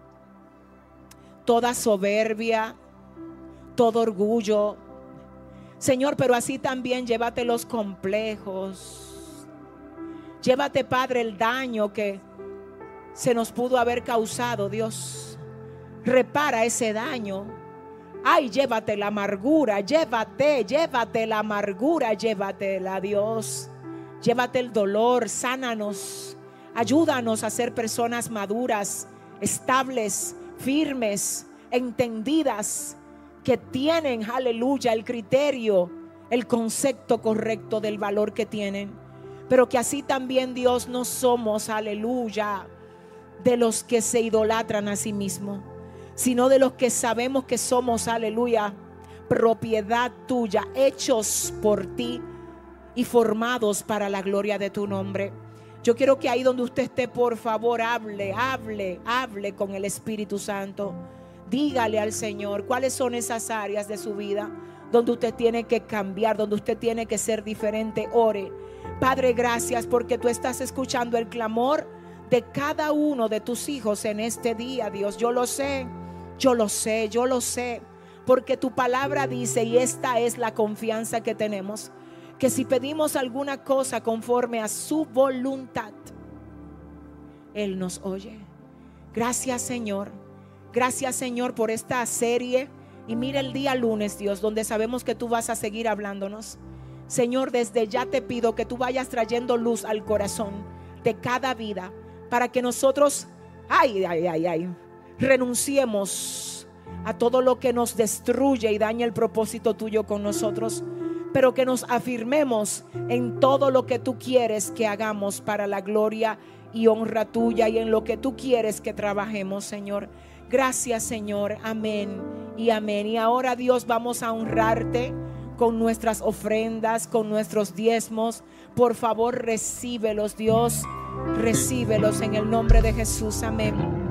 toda soberbia, todo orgullo. Señor, pero así también llévate los complejos. Llévate, Padre, el daño que se nos pudo haber causado, Dios. Repara ese daño. Ay, llévate la amargura, llévate, llévate la amargura, llévatela, Dios. Llévate el dolor, sánanos. Ayúdanos a ser personas maduras, estables, firmes, entendidas, que tienen, aleluya, el criterio, el concepto correcto del valor que tienen. Pero que así también, Dios, no somos, aleluya, de los que se idolatran a sí mismos, sino de los que sabemos que somos, aleluya, propiedad tuya, hechos por ti y formados para la gloria de tu nombre. Yo quiero que ahí donde usted esté, por favor, hable, hable, hable con el Espíritu Santo. Dígale al Señor cuáles son esas áreas de su vida donde usted tiene que cambiar, donde usted tiene que ser diferente. Ore. Padre, gracias porque tú estás escuchando el clamor de cada uno de tus hijos en este día, Dios. Yo lo sé, yo lo sé, yo lo sé, porque tu palabra dice, y esta es la confianza que tenemos, que si pedimos alguna cosa conforme a su voluntad, Él nos oye. Gracias, Señor. Gracias, Señor, por esta serie. Y mira el día lunes, Dios, donde sabemos que tú vas a seguir hablándonos. Señor, desde ya te pido que tú vayas trayendo luz al corazón de cada vida, para que nosotros, ay, ay, ay, ay, renunciemos a todo lo que nos destruye y daña el propósito tuyo con nosotros, pero que nos afirmemos en todo lo que tú quieres que hagamos para la gloria y honra tuya y en lo que tú quieres que trabajemos, Señor. Gracias, Señor. Amén y amén. Y ahora, Dios, vamos a honrarte con nuestras ofrendas, con nuestros diezmos. Por favor, recíbelos, Dios. Recíbelos en el nombre de Jesús. Amén.